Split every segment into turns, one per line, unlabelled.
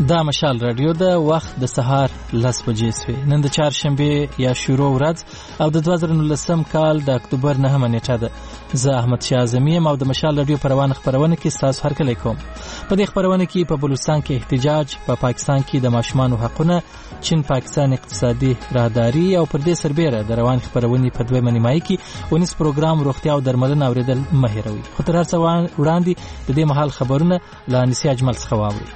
دا مشال رادیو د وخت د سهار 10 بجې سوی. نن د چهارشنبه یا شروع ورځ او د 2019 کال د اکتوبر 9 نیټه ده. زه احمد شاه اعظمي یم او د مشال رادیو پروانه خبرونه کې تاسو هرکلی کوم. په دې خبرونه کې په بلوچستان کې احتجاج، په پاکستان کې د ماشومان حقوقونه، چین پاکستان اقتصادي راهداري او پر دې سربېره د روان خبرونه په دویمه نیمایي کې ونیس پروګرام روغتیا او درملنه اوریدل مه هېروئ. خو تر هر څه وړاندې د دې مهال خبرونه له انیسي اجمل څخه واورئ.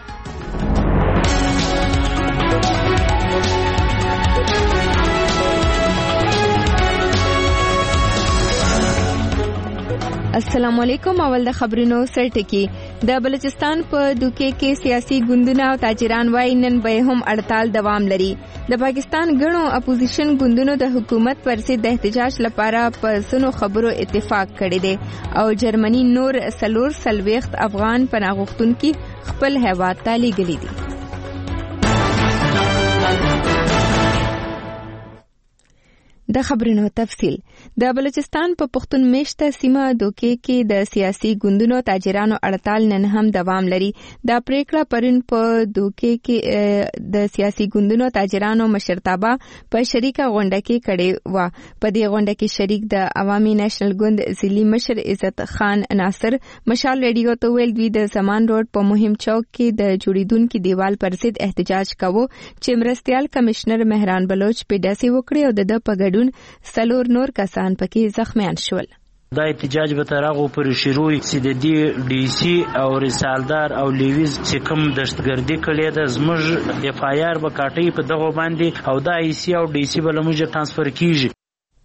السلام علیکم. اول د خبرونو سرټکی. د بلوچستان په دوکې کې سیاسي ګوندونه او تاجران وايي نن به هم هړتال دوام لري. د پاکستان غنو اپوزیشن ګوندونو د حکومت پر ضد د احتجاج لپاره په سونو خبرو اتفاق کړی دی او جرمني نور 40 افغان پناه غوښتونکي خپل هیواد ته لیږلي دي. د خبرونو تفصیل. د بلوچستان په پښتون میشته سیمه دوکې کې د سیاسي ګوندونو تاجرانو هړتال نن هم دوام لري. دا پریکړه پرون په دوکې کې د سیاسي ګوندونو تاجرانو مشرتابه په شریکه غونډه کې کړې و. په دې غونډه کې شریک د عوامي نېشنل ګوند ضلعي مشر عزت خان ناصر مشال ریډیو ته ویل دوی د زمان روډ په مهم چوک کې د جوړیدونکو دیوال پر ضد احتجاج کاوه چې مرستيال کمشنر مهران بلوچ په داسې وکړي او د په ګډون 4 نور کسان پکې زخمیان شول.
دا احتجاج به ترغه پر شروع سیدی ډي سي او رسالدار او لیویز چې کوم دشتګردي کړي د زموږ اف آی آر به کاټي په دغه باندې او دا ای سی او ډي سي به لموږ ترانسفر کیږي.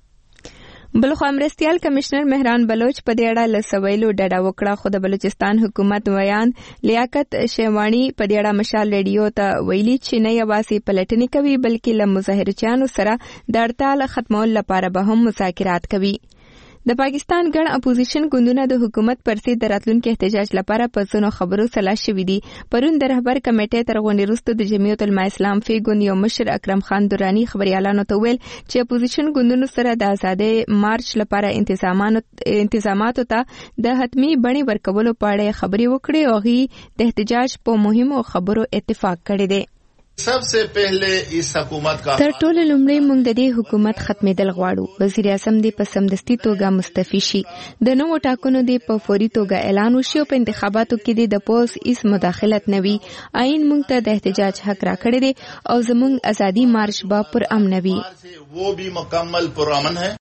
بلخو مرستيال کمشنر مهران بلوچ په دې اړه لسویلو ډډه وکړه. خو د بلوچستان حکومت ویان لیاقت شیوانی په دې اړه مشال ریډیو ته ویلي چې نه یوازې پلټنې کوي بلکې له مظاهرچیانو سره د هړتال ختمولو لپاره به هم مذاکرات کوي. د پاکستان ګڼ اپوزیشن ګوندونه د حکومت پر ضد د راتلونکي احتجاج لپاره په ځینو خبرو سلا شوي دي. پرون د رهبر کمیټې تر غونډې وروسته د جمعیت العلماء اسلام فی ګوند یو مشر اکرم خان درانی خبريالانو ته ویل چې اپوزیشن ګوندونو سره د آزادۍ مارچ لپاره انتظاماتو ته د حتمی بڼې ورکولو په اړه خبرې وکړې او غي د احتجاج په مهمو خبرو اتفاق کړی دی.
सबसे पहले इस हुकूमत का
تر ټولو لومړی موږ د دې حکومت ختمېدل غواړو. وزیر اعظم دې په سمدستي توګه مستعفي شي. د نوو ټاکنو دې په فوري توګه اعلان وشي او په انتخاباتو کې دې د پولیس هیڅ مداخلت نه وي. آئین موږ ته د احتجاج حق راکړی دی او زموږ ازادي مارش به پر امن وي.
वो भी मुकम्मल पुरअमन है.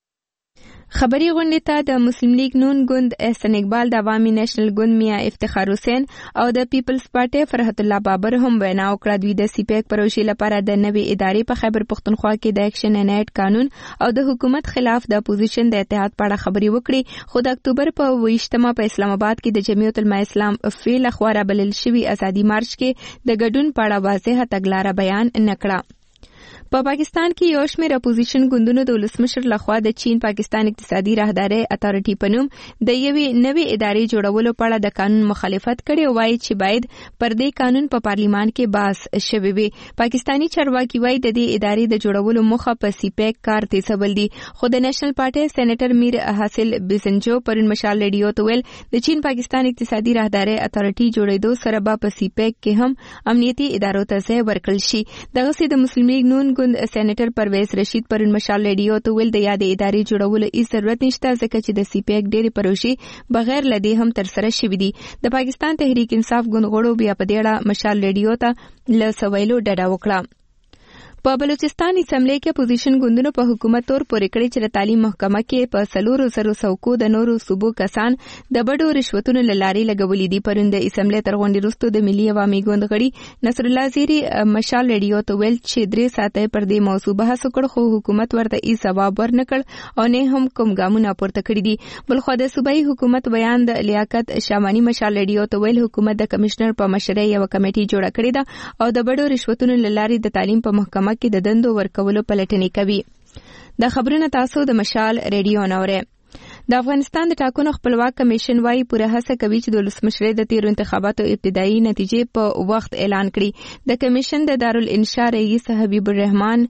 خبري غونډې ته د مسلم لیگ نون ګوند احسن اقبال، د عوامي نېشنل ګوند میا افتخار حسین او د پیپلز پارټي فرحت الله بابر هم وینا وکړه. دوی د سیپیک پروژې لپاره د نوې ادارې په خیبر پختونخوا کې د اکشن ان ایډ قانون او د حکومت خلاف د اپوزیشن د اتحاد په اړه خبري وکړي. خو د اکتوبر په 28مه په اسلام آباد کې د جمعیت العلماء اسلام فی لخوا بلل شوی ازادي مارچ کې د ګډون په اړه واضحه تګلاره بیان نکړه. په پاکستان کې یو شمېر اپوزیشن ګوندونو د ولسمشر لخوا د چین پاکستان اقتصادي راهداري اتارټي په نوم د یوې نوې ادارې جوړولو په اړه د قانون مخالفت کړي او وایي چې باید پر دې قانون په پارلیمان کې بحث شوی وي. پاکستانی چارواکي وایي د دې ادارې د جوړولو موخه په سیپیک کار تیزول دي. خو د نېشنل پارټي سېنیټر میر حاصل بیزنجو پرون مشال ریډیو ته ویل د چین پاکستان اقتصادي راهداري اتارټي جوړېدو سره به په سیپیک کې هم امنیتي ادارو ته ځای ورکړل شي. دغه سي د مسلم لیگ نون ګوند سېنیټر پرویز رشید پرون مشال ریډیو ته ویل د یادې ادارې جوړولو هیڅ ضرورت نشته ځکه چې د سی پی ایک ډېرې پروژې بغیر له دې هم ترسره شوې دي. د پاکستان تحریک انصاف ګوند غړو بیا په دې اړه مشال ریډیو ته له سویلو ډډه وکړه. په بلوچستان اسمبلی کې اپوزیشن ګوندونو په حکومت تور پورې کړی چې د تعلیم محکمه کې په 400 څوکو د نورو صوبو کسان د بډو رشوتونو لاري لګولې دي. پرون د اسمبلی تر غونډې وروسته د ملي عوامي ګوند غړي نصر الله زیری مشال ریډیو ته ویل چې 3 ساعته پر دې موضوع بحث وکړ خو حکومت ورته هیڅ ځواب ورنکړ او نه هم کوم ګامونه پورته کړی دي. بلخو د صوبایي حکومت بیان د لیاقت شامانی مشال ریډیو ته ویل حکومت د کمشنر په مشرۍ یو کمیټي جوړه کړې ده او د بډو رشوتونو لاري د تعلیم په محکمه کې د دندو ورکولو پلټنې کوي. د خبرونه تاسو د مشال ریډیو نوره. د افغانستان د ټاکنو خپلواک کمیشن وايي پوره هڅه کوي چې د ولسمشر د تیرو انتخاباتو ابتدایي نتیجې په وخت اعلان کړي. د کمیشن د دارالانشاء رئیس حبیب الرحمن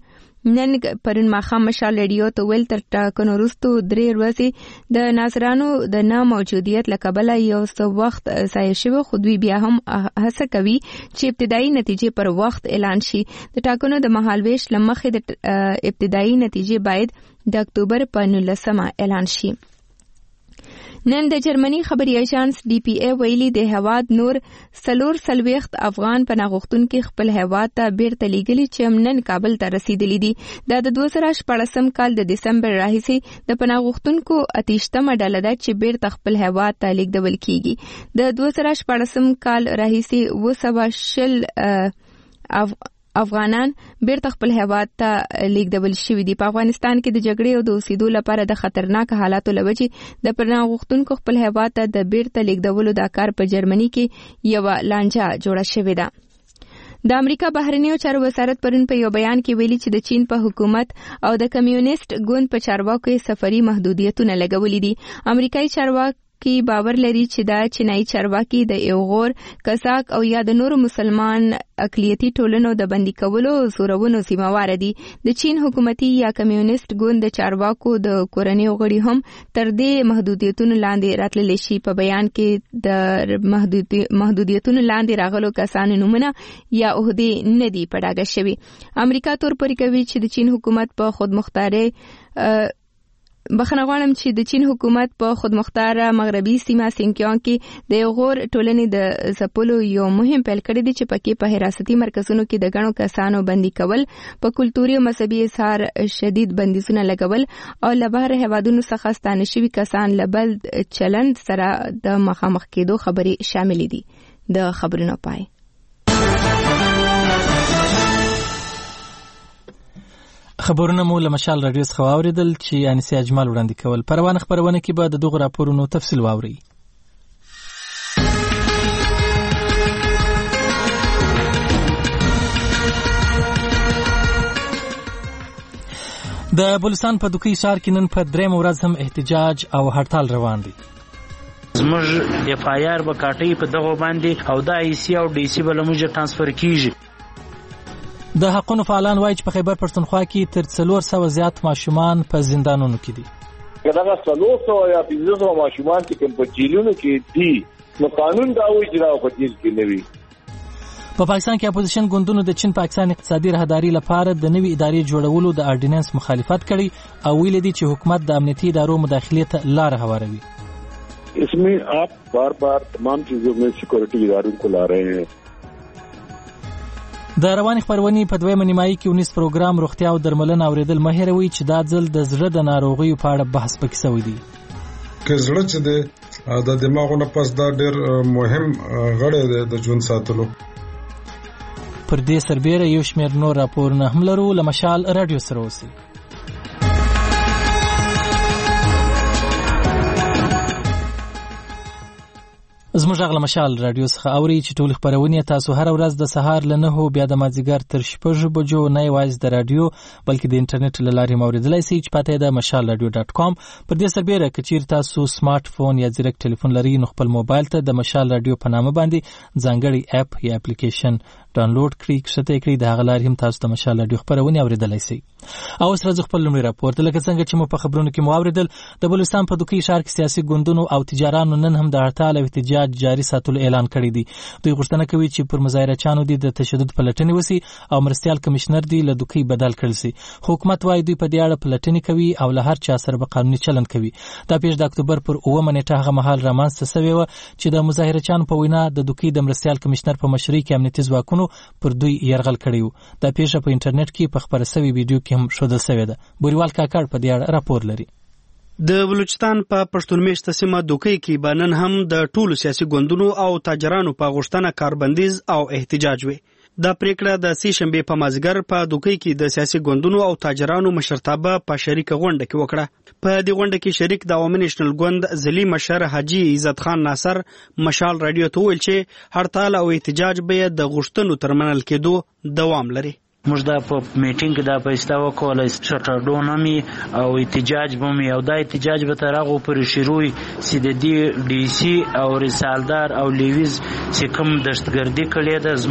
نن پرون ماښام مشال رادیو ته ویل تر ټاکنو وروسته 3 ورځې د ناظرانو د نه موجودیت له کبله یو څه وخت ضایع شوی، خو دوی بیا هم هڅه کوي چې ابتدایي نتیجې پر وخت اعلان شي. د ټاکنو د مهالویش له مخې د ابتدایي نتیجې باید د اکتوبر په 19 اعلان شي. نن د جرمني خبري اژانس DPA ویلي د هواد نور 440 افغان پناهغوښتونکي خپل هواد ته بیرته لیږلي چې نن کابل ته رسیدلي دي. دا د 2014 کال د دسمبر راهیسې د پناهغوښتونکو 28مه ډله ده چې بیرته خپل هواد ته لیږدول کیږي. د 2014 کال راهیسې 220 افغانان بیرته خپل هیواد ته لیږدول شوي دي. په افغانستان کې د جګړې او د اوسېدو لپاره د خطرناک حالاتو له وجې د پناهغوښتونکو خپل هیواد ته د بیرته لیږدولو دا کار په جرمني کې یوه لانجه جوړه شوې ده. د امریکا بهرنیو چارو وزارت پرون په یو بیان کې ویلي چې د چین په حکومت او د کمیونیست ګوند په چارواکو کې سفري محدودیتونه لګولي دي. امریکایي چارواکي باور لري چې دا چینایي چارواکي د ایغور، کزاک او یا د نورو مسلمان اقلیتي ټولنو د بندي کولو زورونو ذمہوار دي. د چین حکومتي یا کمیونیست ګوند د چارواکو د کورنۍ غړي هم تر دې محدودیتونو لاندې راتللی شي. په بیان کې د محدودیتونو لاندې راغلو کسانو نومونه یا عہدې نه دي په ډاګه شوي. امریکا تور پورې کوي چې د چین حکومت په خودمختاري بخښنه غواړم چې د چین حکومت په خودمختاره مغربي سیمه سینکیانګ کې د غور ټولنې د ځپلو یو مهم پیل کړی دی چې پکې په حراستي مرکزونو کې د غنو کسانو بندي کول، په کلتوري او مذهبي اظهار شدید بندیزونه لګول او له بهر هیوادونو څخه ستانه شوي کسان له بل چلند سره د مخامخ کېدو خبرې شاملې دي. د خبرونو پای.
خبرونه مو له مشال رادیو څخه واوریدل چې انیسه اجمل وړاندې کول. پروانه خبرونه کې به د دغه راپورونو تفصیل واوري. د بلوچستان په دوکۍ ښار کې نن په 3 ورځ هم احتجاج او هړتال روان دي.
زموږ FIR به کاټي په دغه باندې او د IC او DC بل موږ ترانسفر کیږي.
د حقونو فعالان وایي چې په خیبر پښتونخوا کې تر 400 زیات ماشومان په زندانونو کې دي.
دا 400 یا 500 ماشومان چې په جیلونو کې دي، نو قانون دا وایي چې دا په جیل کې نه وي.
په پاکستان کې اپوزیشن ګوندونو د چین پاکستان اقتصادي راهداري لپاره د نوي ادارې جوړولو د اورډیننس مخالفت کړي او ویل دي چې حکومت د امنیتي ادارو مداخلې ته لار هواروي.
इसमें आप बार-बार तमाम चीजों में सिक्योरिटी इदारों को ला रहे हैं.
د رواني خبرونې په دویمه نیمایي کې 19 پروګرام روغتیا او درملنه اوریدل مه هېروئ چې دا ځل د زړه د ناروغیو په اړه بحث پکې شوی دی.
که زړه چې دی د دماغو نه پس دا ډېر مهم غړی دی د ژوند ساتلو.
پر دې سربیره یو شمېر نور راپورونه هم لرو. له مشال رادیو سره اوسئ. زموږ غږ له مشال رادیو څخه اوري چې ټول خبرونه تاسو هر ورځ د سهار له 9 بیا د مازیګر تر 6 بجو نه یوازې د رادیو بلکې د انټرنیټ له لارې موریدلای شئ چې پته ده mashalradio.com. پر دې سربیره کچیر تاسو سمارټ فون یا ځیرک ټلیفون لرئ نو خپل موبایل ته د مشال رادیو په نامه باندې ځانګړی اپ یا اپلیکیشن ډاونلوډ کړئ. کښته کړئ د هغه لارې هم تاسو د مشال رادیو خبرونه اوریدلای شئ. او اوس راځو خپل لومړی راپور ته. لکه څنګه چې مو په خبرونو کې مو اوریدل، د بلوچستان په دوکۍ ښار کې سیاسي ګوندونو او تجارانو نن هم د هړتال او احتجاج جاري ساتلو اعلان کړی دی. دوی غوښتنه کوي چې پر مظاهره چانو دي د تشدد پلټنې وسی او مرستيال کمشنر دی له دوکۍ بدل کړل شي. حکومت وايي دوی په دې اړه پلټنې کوي او له هر چا سره به قانوني چلند کوي. دا پیښ د اکتوبر پر 9 نیټه هغه مهال رامنځته شوې و چې د مظاهره چانو په وینا د دوکۍ د مرستيال کمشنر په مشرۍ کې امنیتي ځواکونو پر دوی يرغل کړی و. دا پیښه په انټرنیټ کې په خبره شوی ویډیو کې هم ښودل شوې ده. بوریوال کاکړ په دې اړه راپور لري.
د بلوچستان په پښتون میشته سیمه دوکۍ کې بنن هم د ټولو سیاسي ګوندونو او تاجرانو په غوښتنه کاربندیز او احتجاج وي. دا پریکړه د سې شنبه په مازیګر په دوکۍ کې د سیاسي ګوندونو او تاجرانو مشرتابه په شریکه غونډه کې وکړه. په دې غونډه کې شریک د عوامي نېشنل ګوند ځلي مشر حاجی عزت خان ناصر مشال رادیو ته ویل چې هړتال او احتجاج به د غوښتنو ترمنل کېدو دوام لري.
موږ دا په میټینګ کې دا پېستا وکولای شټډون می او احتجاج بومي او دا احتجاج به تر هغه پورې شروع سي د دې ډي سي او رسالدار او لیویز چې کوم دهشتګردي کړې ده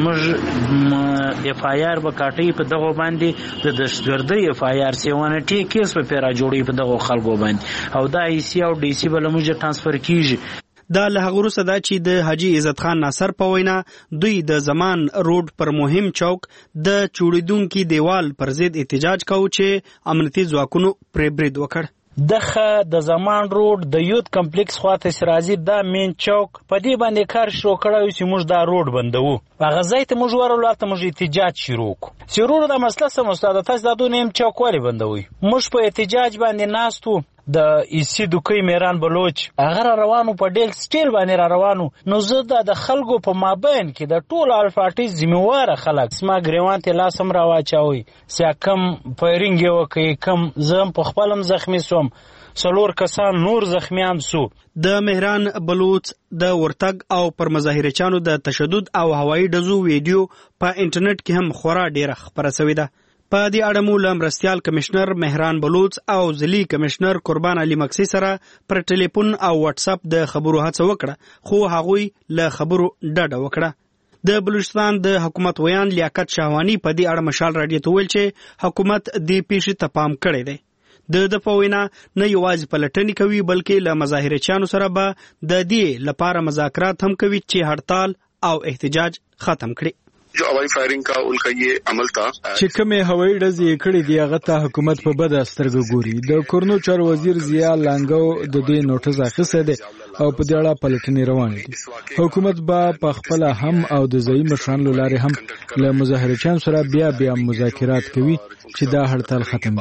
زموږ اف آی آر به کاټي په دغه باندې د دهشتګردي اف آی آر 7 کیس په پیرا جوړي په دغه خلکو باندې او دا ای سی او ډي سی بل موږ ترانسفر کیږي.
دا له هغه وروسته دا چې د حاجی عزت خان ناصر په وینا دوی د زمان روډ پر مهم چوک د چوړیدونکو دیوال پر ضد احتجاج کاوه چې امنیتي ځواکونو پرې برید وکړ.
دغه د زمان روډ د یوت کمپلیکس خواته سرازي دا مین چوک په دې باندې کار شروع کړو چې موږ دا روډ بندوو. هغه ځای ته موږ ورولته موږ احتجاج شروع کړو. سرور د مسله سم استاد تاسو دا دوه نیم چوک ولې بندوي؟ موږ په احتجاج باندې ناستو د ایسی دوکې میران بلوچ هغه روانو په ډیل سټیل باندې روانو. نو زه د خلکو په مابین کې د ټول الفاټي ذمہوار خلک سما ګریوان ته لاسم راواچوي چې کم فایرینګ وکي کم زم په خپلم زخمی سوم سلور کسان نور زخمیان سو.
د مهران بلوچ د ورتګ او پر مظاهرچانو د تشدد او هوایي ډزو ویډیو په انټرنیټ کې هم خورا ډیره خبره شوې ده. په دې اړه مو له مرستیال کمشنر مهران بلوچ او ځلي کمشنر قربان علي مکسي سره پر ټلیفون او واتس اپ د خبرو هڅه وکړه خو هغوی له خبرو ډډه وکړه. د بلوچستان د حکومت ویان لیاقت شاهوانی په دې اړه مشال راډیو ته ویل چې حکومت دې پیښې ته پام کړی دی. د پوینا نه یوازې پلټنې کوي بلکې له مظاهرچیانو سره به د دې لپاره مذاکرات هم کوي چې هړتال او احتجاج ختم کړي.
جو هوائی فائرنگ کا ان کا یہ عمل تھا
چې کومه هوائی ډزې کړې دی هغه ته حکومت په بد سترګو ګوري. د کورنو چار وزیر ضیا لانګو د دې نوټس اخیسته دی او په دې اړه پلټنې روانې دي. حکومت به په خپل هم او د ځایي مشرانو لارې هم له مظاهرچیانو سره بیا مذاکرات کوي چې دا هړتال ختم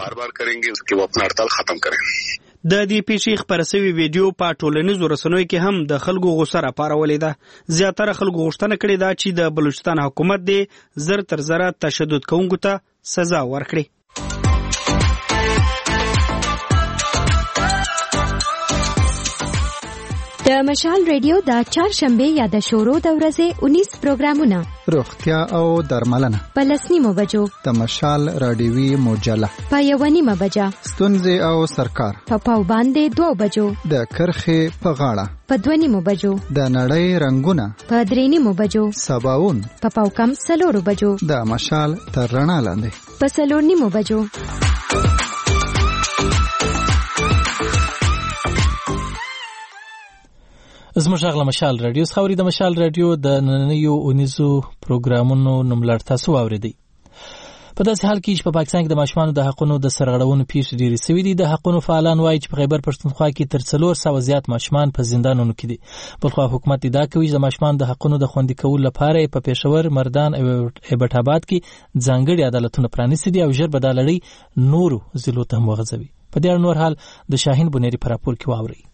کړي.
د دې پیښې خبره شوی ویډیو په ټولنیزو رسنیو کې هم د خلکو غوسه راپارولې ده. زیاتره خلکو غوښتنه کړې ده چې د بلوچستان حکومت دې زر تر زره تشدد کوونکو ته سزا ورکړي.
د مشال ریډیو د چهارشنبه یا د شورو د ورځې 19 پروګرامونه
روغتیا او درملنه
په 10 بجو
د مشال رادیوي مجله
په 1 بجه
ستونزې او سرکار
په باندې 2 بجو
د کرخې په غاړه
په 2 بجو
د نړۍ رنگونه
په 3 بجو
سباون
په کم 4 بجو
د مشال تر رڼا لاندې
په 4 بجو.
زموږ غږ مشال رادیو خبري د مشال رادیو د نننیو اونیزو پروګرامونو نوملړ تاسو اوریدئ. په داسې حال کې چې په پاکستان کې د ماشومانو د حقونو د سرغړونو پیښې ډېرې سوي دي. د حقونو فعالان وایي چې په خیبر پښتونخوا کې تر 400 زیات ماشومان په زندانونو کې دي. بلخوا حکومت ادعا کوي چې د ماشومانو د حقونو د خوندي کولو لپاره په پېښور، مردان او ایبټ آباد کې ځانګړي عدالتونه پرانیستي دي او ژر به دا لړۍ نورو ضلعو ته هم وغځوي. په دې اړه نور حال د شاهین بنيري په راپور کې واورئ.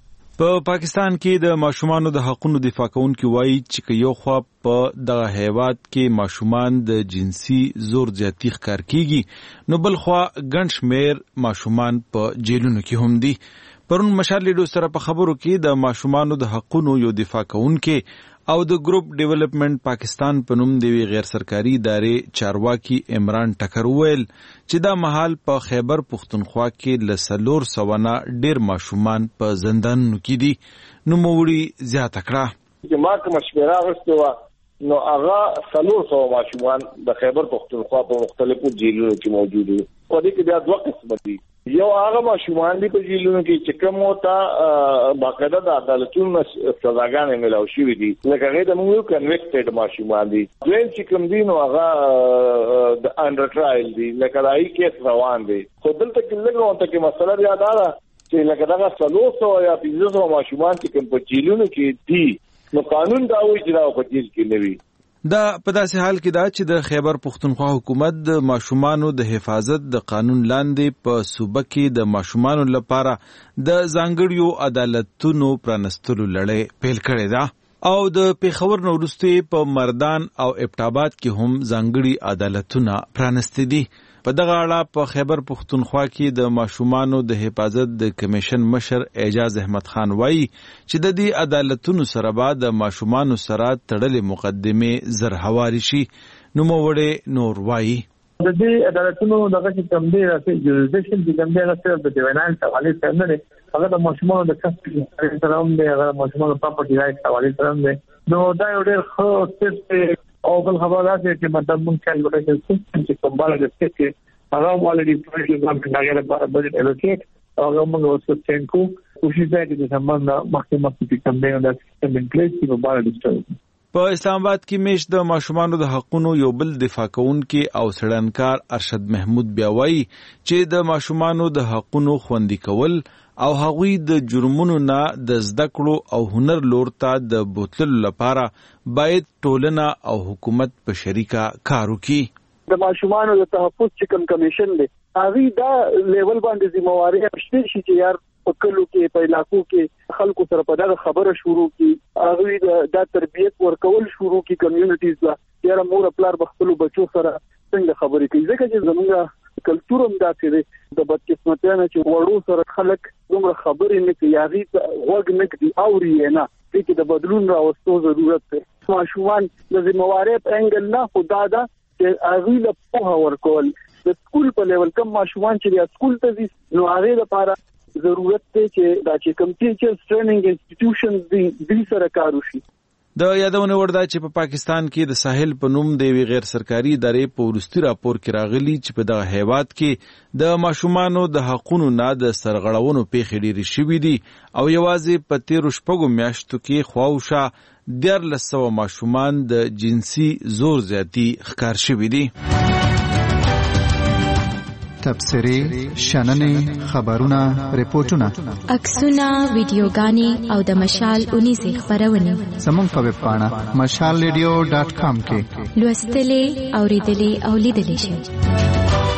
په پاکستان کې د ماشومانو د حقونو دفاع کوونکي وایي چې یو خوا په دغه هیواد کې ماشومان د جنسي زور زیاتی ښکار کیږي نو بل خوا ګڼ شمېر ماشومان په جیلونو کې هم دي. پرون مشال لیډو سره په خبرو کې د ماشومانو د حقونو یو دفاع کوونکي او د ګروپ ډیولپمنٹ پاکستان په نوم دی غیر سرکاري ادارې چارواکي عمران ټکر ویل چې دا مهال په خیبر پښتونخوا کې ل 400 نه ډیر ماشومان په زندانونو کې دي. نو موړي زیاته کړه
چې ما کوم مشوره غوښتو نو هغه 400 ماشومان د خیبر پښتونخوا په مختلفو جیلونو کې موجود دي. په دې کې بیا دوه قسم دي. یو هغه ماشومان دي په جیلونو کې چې کوم ته باقاعده د عدالتونو سزاګانې ملاو شوې دي لکه هغه د موږ کنویکټډ ماشومان دي. دویم چې کوم دي نو هغه د انډر ټرایل دي لکه دای کیس روان دي. خو دلته کې لږه ته کې مسله بیا دا ده چې لکه دا 400 یا 500 ماشومان چې کوم په جیلونو کې دي نو قانون دا وایي چې دا په جیل کې نه وي.
دا په داسې حال کې دا چې د خیبر پښتونخوا حکومت د ماشومانو د حفاظت د قانون لاندې په صوبه کې د ماشومانو لپاره د ځانګړیو عدالتونو پرانستلو لړۍ پیل کړې ده او د پیښور نو وروسته په مردان او ایبټ آباد کې هم ځانګړي عدالتونه پرانستې دي. په دغه اړه په خیبر پښتونخوا کې د ماشومانو د حفاظت د کمیشن مشر اعجاز احمد خان وایي چې د دې عدالتونو سره به د ماشومانو سره تړلې مقدمې زر هواري شي. نو موړې نور وایي
د دې عدالتونو دغه چې کوم دی راځي جوړیشن چې کوم دی هغه د دیوانان حواله سره نه هغه د ماشومانو د کسب سره هم دی هغه ماشومانو پراپرټي رائټ حواله سره هم دی نو دا یو ډېر ښه سټپ او بل خبره ده چې مطلب مونږ چې لوټه چې کوم بالا د سټپ کې هغه والدي پرېږدي چې هغه لپاره بجټ الوکیټ هغه موږ اوس څنګه کوشش کوي چې سمند محکمه کوم دی د سیستم ان پلیس په بالا د
په اسلام آباد کې میش د ماشومانو د حقونو یو بل دفاع کوونکي او سړنکار ارشد محمود بیا وایي چې د ماشومانو د حقونو خوندي کول او هغوی د جرمونو نه د زده کړو او هنر لور ته د بوتللو لپاره باید ټولنه او حکومت په شریکه کار وکړي.
د ماشومانو د تحفظ چې کوم کمیشن دی هغه دا لیول باندې ذمہواری شته چې یار په کلو کې په علاقو کې خلکو سره په دغه خبره شروع کی هغه د تربیت ورکول شروع کی کمیونټیز لا یاره مور خپل بخلو بچو سره څنګه خبرې کوي ځکه چې زموږ کلچر هم دا چې د بدقسمتانه چې وړو سره خلک دومره خبرې نه کوي هغه وګ نه کوي اوري نه چې د بدلون راوستو ضرورت دی. ماشومان د ذمہواری په انګل نه خدا دا چې هغه له په ورکول د سکول په لیول کم ماشومان چې د سکول ته ځي نو هغه لپاره ضرورت دی چې دا چې کوم ټیچرز ټریننګ انسټیټیوشنز دې سره کار وشي.
د یادونه ورده چې په پاکستان کې د ساحل په نوم د وی غیر سرکاري ادارې په ورستي راپور کې راغلي چې په دغه هیواد کې د ماشومانو د حقونو نه د سرغړونو پیښې ډېرې شوې دي او یوازې په 13 میاشتو کې خواوشا 1400 ماشومان د جنسي زور زیاتی ښکار شوي دي.
تبصرې، شننې، خبرونه، ریپورتونه،
عکسونه، ویډیوګانې او د مشال 19 خبرونه
زموږ په ویب پاڼه mashalradio.com کې
لوستلې، اوریدلې او لیدلې شئ.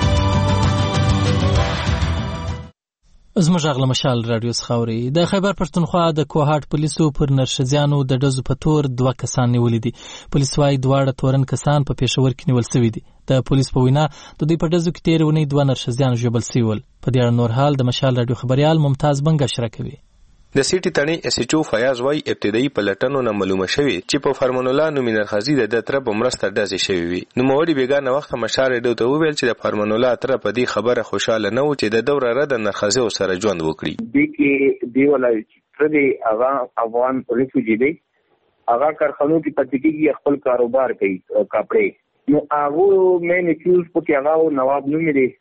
زموږ غږ له مشال رادیو څخه اوري. د خیبر پښتونخوا د کوهاټ پولیسو پر نرښځیانو د ډزو په تور 2 کسان نیولي دي. پولیس وايي دواړه تورن کسان په پېښور کې نیول شوي دي. د پولیس په وینا د دوی په ډزو کې تېرې اونۍ 2 نرښځیان ژوبل شوي ول. په دې اړه نور حال د مشال رادیو خبريال ممتاز بنګ شریکوي.
د سیټي تڼي اس ایچ او فیاض وايي ابتدایي پلټنو نه معلومه شوې چې په فرمان الله نومي نرخزي د تر په مرسته ډزې شوې وي. نو موري بیګانه وخت مشار ډوته ویل چې د فرمان الله تر په دې خبره خوشاله نه و چې د دوره رد نرخزي سره ژوند وکړي.
د کې دی ولای چې د افغان ریفوجی دی هغه کارخانو کې پاتېږي خپل کاروبار کوي کپړې نو هغه مې نیوز په کې هغه نواب نومي دی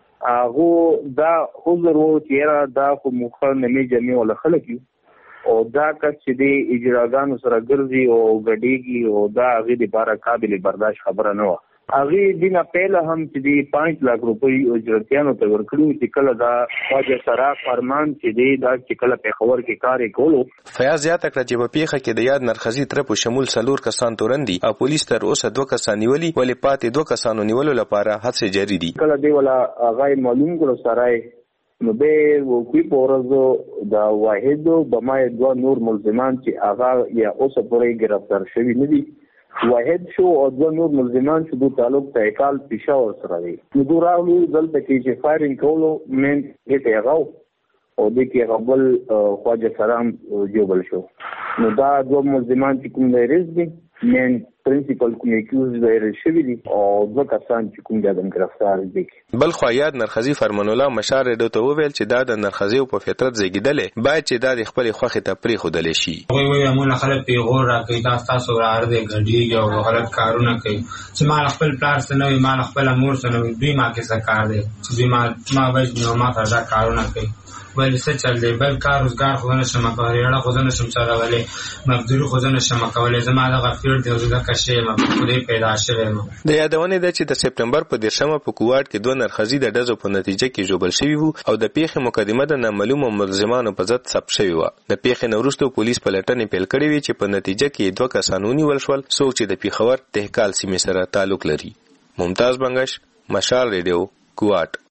هغه دا حضور وو چې دا خو مخه نمي جمعي ولا خلک او دا کس چې د اجراګانو سره ګرځي او غډيږي او دا هغه د بار قابل برداشت خبره نه و. هغه دینه پهله هم چې د 5 لک روپۍ اجرتیانو ته ورکړو چې کله دا خواجه سره فرمان چې دا چې کله په خبر کې کار کولو.
فیاض زیاته کړ چې په پیښه کې د یاد نرخزي تر په شمول 4 کسان تورندي او پولیس تر اوسه 2 کسان نیولي ولې پاتې 2 کسانو نیولو لپاره هڅې جاري دي.
کله دی ولا هغه معلوم کړو سره نو به وکوي پورزو دا واحد بمای 2 نور ملزمان چې هغه یا اوسه پورې گرفتار شوی نه دي. واحد شو او 2 نور ملزمان چې د تعلق تایکال پېښور سره دي. نو دوی راغلي دلته کې چې فایرینګ کولو من دې هغه او د کې غبل خواجه سلام جوړل شو. نو دا 2 ملزمان چې کوم لري دي من پرنسپل کوم اکیوز لري شوی دي او 2 کسان چې کوم د گرفتار دي.
بل خو یاد نرخزي فرمان الله مشار ډوته ویل چې دا د نرخزي په فطرت زیږیدل باید چې دا د خپل خوخه ته پری خودل شي.
وی امون خلک پیغور راکې تاسو راړ دې غډي او غلط کارونه کوي چې ما خپل پلار سره نو ما خپل امور سره دوی ما کې څه کار دي چې ما وایي نو ما فرض کارونه کوي ولې څه چل دی بل کار روزګار خو نه شم کولای اړه خو نه شم چلولې مبذول خو نه شم کولای زما د غفیر دی زده کشه ما خو پیدا شوم.
د یادونه ده چې د سپټمبر په 10مه په کوواټ کې 2 نرخزي د ډزو په نتیجه کې جوړل شوی وو او د پیښې مقدمه د نامعلومو ملزمانو په ضد ثبت شوی و. د پیښې نورستو پولیس پلټنې پیل کړې وی چې په نتیجه کې 2 کسان ونیول شول څوک چې د پیښور تهکال سیمې سره تعلق لري. ممتاز بنگش مشال ریډیو کوواټ.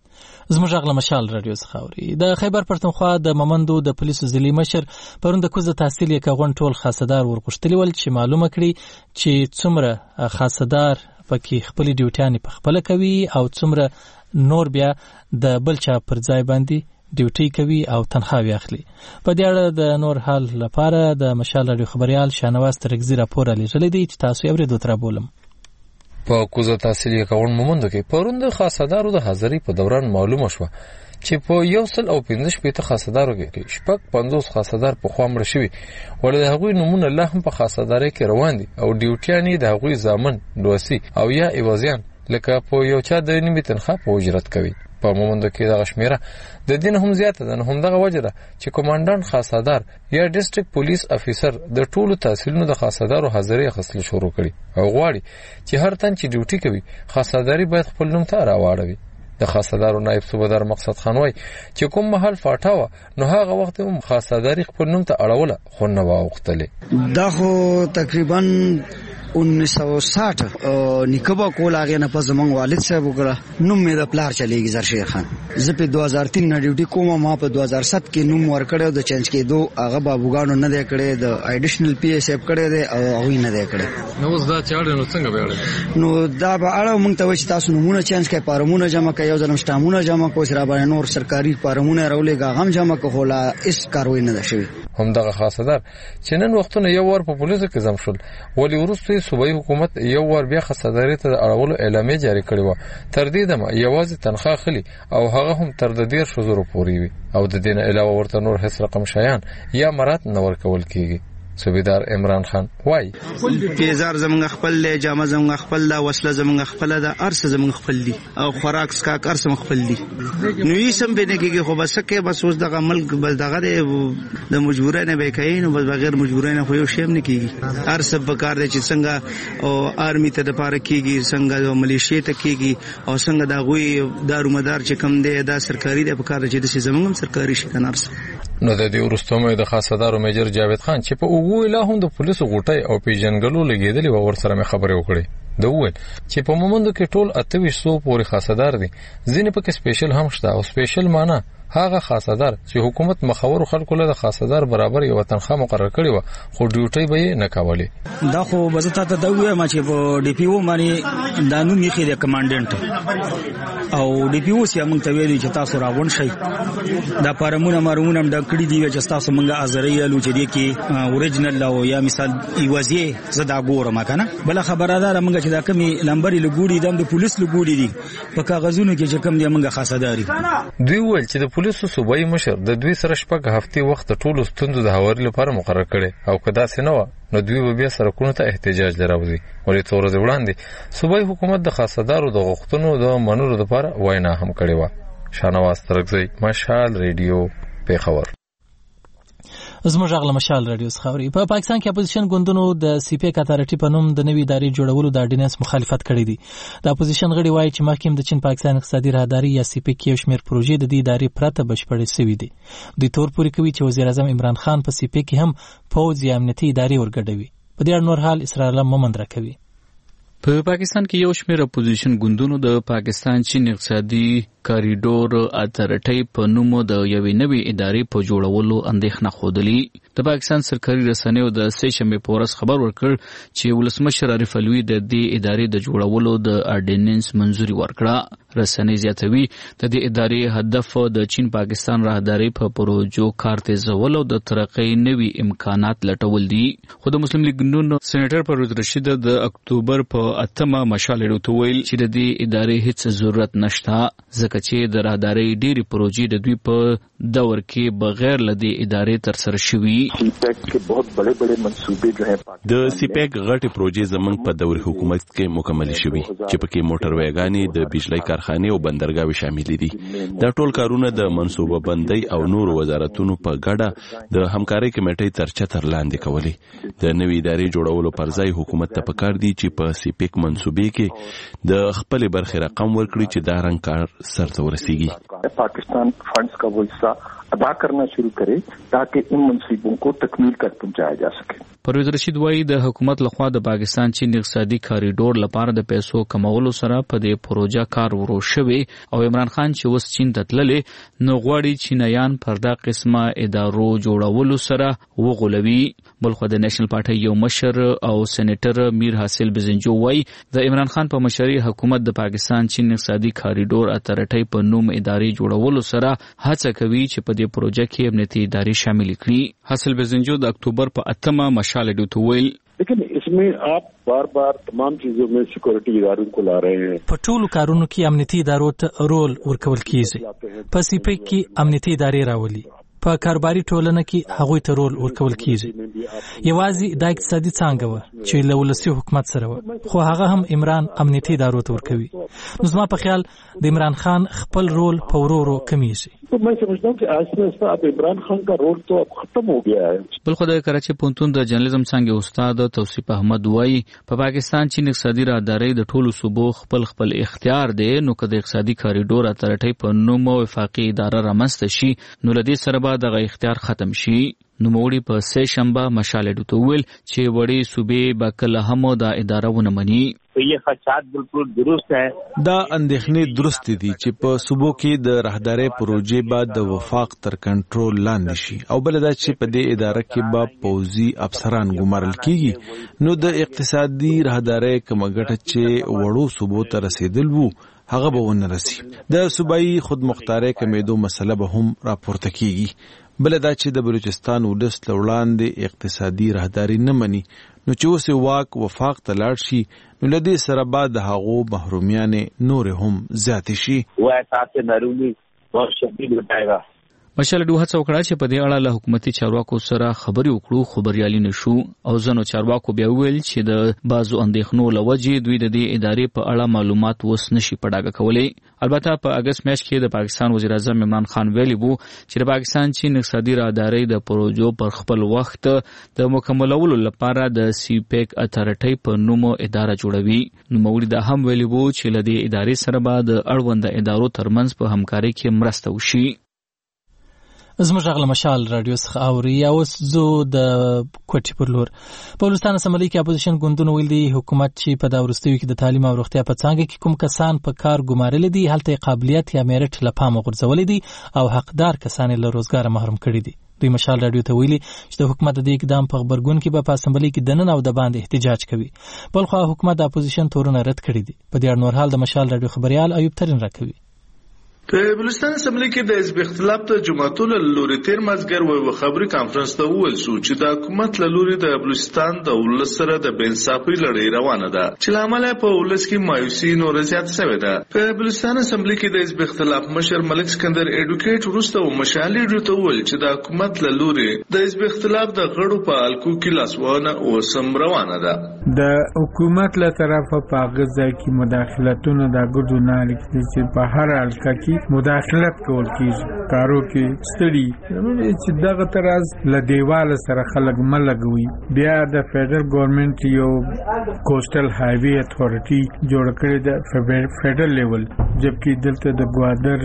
زموږ غږ له مشال رادیو څخه اوري. د خیبر پښتونخوا د ممندو د پولیسو ضلعي مشر پرون د کوزه تحصیل یک غون ټول خاصدار ورغښتلی ول چې معلومه کړي چې څومره خاصدار پکې خپل ډیوټیان په خپل کوي او څومره نور بیا د بل چا پر ځای باندې ډیوټي کوي او تنخواه اخلي. په دې اړه د نور حال لپاره د مشال رادیو خبريال شانواز ترګزی راپور لري چې تاسو یې اورېدو تر بولم.
په کوزه تحصیلي کون مومندو کې پرون د خاصدارو د حاضری په دوران معلومه شوه چې په 115 خاصدارو کې شپږ 50 خاصدار په خوا مړ شوي ولې د هغوی نمونه لا هم په خاصدارۍ کې روان دي او ډیوټیان د هغوی ضامن دوسي او یا ایوازیان لکه په یو چا د نیمه تنخواه په اجرت کوي. په مومندو کې دغه شمیره د دین هم زیاته ده. هم دغه وجه ده چې کمانډان خاصدار یا ډیسټریکټ پولیس افیسر د ټولو تحصیلونو د خاصدارو حاضری اخیستل شروع کړي او غواړي چې هر تن چې ډیوټي کوي خاصداري باید خپل نوم ته راوړوي. د خاصدارو نائب صوبیدار مقصد خان وای چې کوم محل فاټاوه نو هغه وخت هم خاصداري خپل نوم ته اړوله خو نه واوختله.
دا خو تقریبا 1960 نکبا کول هغه نه پس زمونږ والد صاحب وکړه. نوم مې د پلار چلیږي زرشیر خان. زه په 2003 نه ډیوټي کوم. ما په 2007 کې نوم ورکړو د چینج کېدو هغه بابوګانو نه دی کړی د ایډیشنل پی ایس اف کړی دی او هغه نه دی کړی.
نو اوس دا چاړه نو څنګه به اړه
نو دا به اړه مونږ ته وایي تاسو نمونه چینج کړئ فارمونه جمع کړئ یو ځل سټامونه جمع کوئ سره باندې نور سرکاري فارمونه راولېږه هغه جمع کوله هیڅ کاروي نه ده شوی.
هم دغه خاصدار چې نن وختونه یو ور په پولیسو کې ځم شول ولې وروسته صوبایي حکومت یو ور بیا خاصداري ته اړولو اعلامیه جاری کړې و. تر دې دمه یوازې تنخواه خلی او هغه هم تر د 100,000 پورې وي او د دین علاوه ورته نور هیڅ رقم شایان یا مرات نه ورکول کیږي. صوبیدار عمران خان وای
پیزار زمونږ خپل دی، جامه زمونږ خپل ده، وسله زمونږ خپل ده، ارس زمونږ خپل دي او خوراک سکاک ارس خپل دي. نو یې سم به نه کېږي خو بس کې بس اوس دغه ملک بل دغه د مجبورۍ نه به کوي نو بس بغیر مجبورۍ نه خو یو شی نه کېږي. ارس په کار دی چې څنګه او آرمی ته د پاره کېږي څنګه د ملیشیا ته کېږي او څنګه د غوي دارو مدار چې کم دی دا سرکاري دی په کار چې د زمونږ هم سرکاري شي کنه ارس.
نو د دې ورستمه د خاصدارو میجر جاوید خان چې په اوغو لا هم د پولیسو غوټي او پیژنګلو لګیدلی و ورسره مې خبرې وکړې. د وویل چې په مومندو کې ټول 2800 پورې خاصدار دي. ځینې پکې سپیشل هم شته او سپیشل معنی هغه خاصدار چې حکومت مخور خلکو له خاصدار برابر یو تنخواه مقرر کړی و خو ډیوټي به نه کولې.
دا خو بزته ته دا وایم چې په ډي پی او باندې دانو میخي د کمانډنټ او ډي پی او سي موږ ته ویلي چې تاسو راغون شئ دا فارمونه مارونه د کړي دی چې تاسو موږ ازرې الو چې دی کې اوریجنل او یا مثال ایوازي زدا ګورم کنه بل خبردار موږ چې دا کمی لمبري لګوري د پولیس لګوري دي په کاغذونو کې چې کم دی موږ خاصداري.
دوی ول چې د پولیسو صوبایي مشر د دوی سره شپږ هفتې وخت ټولو ستوندو د هواري لپاره مقرر کړي او کدا سينو نو دوی بیا سرکونو ته احتجاج لراوځي. ولې تور ورځې وړاندې صوبایي حکومت د خاصدارو د غوښتنو د منلو لپاره وینا هم کړې و. شانواز ترکزی مشال ریډیو پیښور.
زموږ غل مشال رادیو خبري په پاکستان کې اپوزیشن ګوندونو د سی پی اتارټي په نوم د نوې ادارې جوړولو د اډیننس مخالفت کړې دي. د اپوزیشن غړي وایي چې مخکې د چین پاکستان اقتصادي راهداري یا سی پی کې یو شمېر پروژې د دې ادارې پرته بشپړې شوې دي. دوی تور پورې کوي چې وزیر اعظم عمران خان په سی پی کې هم پوځ یا امنیتي ادارې ورګډوي. په دې اړه نور حال اسرائیل مومند راکوي.
په پاکستان کې یو شمېر اپوزیشن ګوندونو د پاکستان چین اقتصادي کاریډور اتارټي په نوم د یوې نوې ادارې په جوړولو اندېښنه خوده. د پاکستان سرکاري رسنیو د سه شنبه په ورځ خبر ورکړ چې ولسمشر عارف علوي د دې ادارې د جوړولو د اډیننس منځوري ورکړه. رسنۍ زیاتوي د دې ادارې هدف د چین پاکستان راهداري په پروژو کار تیزول او د ترقۍ نوي امکانات لټول دي. خو د مسلم لیگ نون سېنیټر پرویز رشید د اکتوبر په 8مه مشال ډوته ویل چې د دې ادارې هیڅ ضرورت نشته ځکه چې د راهداري ډېری پروژې د دوی په دور کې بغیر لدی ادارې تر سره شوي.
د سیپیک غټي پروژې زمنګ په دور حکومت کې مکمل شوي چې پکې موټر ویګانې د بجلی کارخانې او بندرګاوې شامل دي. دا ټول کارونه د منصوبه بندۍ او نور وزارتونو په ګډه د همکارۍ کمیټې تر چتر لاندې کولې. د نوې ادارې جوړولو پر ځای حکومت ته پکار دي چې په سیپیک منصوبې کې د خپل برخه رقم ورکړي چې دا رنګ کار سرته ورسیږي.
पाकिस्तान फंड्स का वो हिस्सा अदा करना शुरू करे ताकि इन मंसूबों को तकमील तक पहुंचाया जा सके.
پرویز رشید وایي د حکومت لخوا د پاکستان چین اقتصادي کاریډور لپاره د پیسو کمولو سره په دې پروژه کار ورو شوی او عمران خان چې اوس چین ته تللې نو غواړي چینایان پر دا قسمه ادارو جوړولو سره وغولوي. بلخو د نېشنل پارټي یو مشر او سېنیټر میر حاصل بزنجو وایي د عمران خان په مشرۍ حکومت د پاکستان چین اقتصادي کاریډور اتارټي په نوم ادارې جوړولو سره هڅه کوي چې په دې پروژه کې امنیتي ادارې شامل کړي. حاصل بزنجو د اکتوبر په 8مه مشال ډوته ویل
लेकिन इसमें आप बार बार तमाम चीजों में सिक्योरिटी इदारों को ला रहे हैं.
په ټولو کارونو کې امنیتي ادارو ته رول ورکول کیږي. په سیپیک کې امنیتي ادارې راولي. په کاروباري ټولنه کې هغوی ته رول ورکول کیږي. یوازې د اقتصادي څانګه و چې له ولسي حکومت سره و، خو هغه هم عمران امنیتي ادارو ته ورکوي. نو زما په خیال د عمران خان خپل رول په ورو ورو کمیږي.
तो मैं समझता हूँ कि आज से अब इमरान खान का रोल तो अब खत्म हो गया है.
بلخو د کراچي پوهنتون د جرنالیزم څانګې استاد توصیف احمد وایي په پاکستان چین اقتصادي راهدارۍ د ټولو صوبو خپل اختیار دی، نو که د اقتصادي کاریډور اتارټۍ په نوم وفاقي اداره رامنځته شي نو له دې سره به دغه اختیار ختم شي. نوموړي په سه شنبه مشال اډو ته وویل چې وړې صوبې به کله هم دا اداره ونه مني.
یہ خدشات بالکل درست ہے.
دا اندېښنې درست دي چې په صوبو کې د راهدارۍ پروژې به د وفاق تر کنټرول لاندې شي، او بل دا چې په دې اداره کې به پوځي افسران ګمارل کیږي، نو د اقتصادي راهدارۍ کومه ګټه چې وړو صوبو ته رسیدل وو هغه به ونه رسي. د صوبایي خودمختارۍ کمیدو مسله به هم راپورته کیږي. بل دا چې د بلوچستان ولس له وړاندې اقتصادي راهداري نه مني، نو چې اوس واک وفاق ته لاړ شي نو له دې سره به د هغو محرومیانې نورې هم زیاتې شي.
وہ احساس محرومی بہت شدید ہو جائے گا.
مشال ډو هڅه وکړه چې په دې اړه له حکومتي چارواکو سره خبرې وکړو، خو بریالي نشو. او ځینو چارواکو بیا ویل چې د بعضو اندېښنو له وجې دوی د دې ادارې په اړه معلومات اوس نشي په ډاګه کولی. البته په اګست میاشت کې د پاکستان وزیر اعظم عمران خان ویلي وو چې د پاکستان چین اقتصادي راهدارۍ د پروژو پر خپل وخت د مکملولو لپاره د سی پیک اتارټۍ په نوم اداره جوړوي. نوموړي دا هم ویلي وو چې له دې ادارې سره به د اړونده ادارو ترمنځ په همکارۍ کې مرسته وشي.
زموږ غږ له مشال رادیو څخه اوري. اوس زه د کوټې پر لور. په ولستان اسمبلی کې اپوزیشن ګوندونه ویل دي حکومت چې په دا وروستیو کې د تعلیم او روغتیا په څانګه کې کوم کسان په کار ګمارلي دي هلته قابلیت یا میرټ له پامه غورځولي دي او حقدار کسان له روزګاره محروم کړي دي. دوی مشال رادیو ته ویلي چې د حکومت د اقدام په خبرګون کې په اسمبلی کې دننه او د باندې احتجاج کوي. بلخو حکومت د اپوزیشن تورونه رد کړي دي. په دې اړه نور حال د مشال رادیو خبريال ایوب ترين راکوي.
په بلوچستان اسمبلی کې د حزب اختلاف ته جماعتونو لوري تیر مازګر وو خبري کانفرنس ته وویل شو چې د حکومت لوري د بلوچستان د ولس سره د بنصافي لړۍ روانه ده چې لامل په ولس کې مایوسي نور زیات شوه ده. په بلوچستان اسمبلی کې د حزب اختلاف مشر ملک سکندر اډوکیټ ورسته او مشالي ډو ویل چې د حکومت لوري د حزب اختلاف د غړو په الکو کې لاسوانه او سم روانه ده.
د حکومت له طرفه په غزا کې مداخلتونه د ګډو نه لیکل چې په هر حلقه کې مداخلت کول کیږي کارو کې ستړي چې دغه تراز له دیواله سره خلک ملګوي. بیا د فدرال ګورنمنت یو کوسټل هایوی اتھارټي جوړ کړی د فدرال لیول، جبکې دلته د ګوادر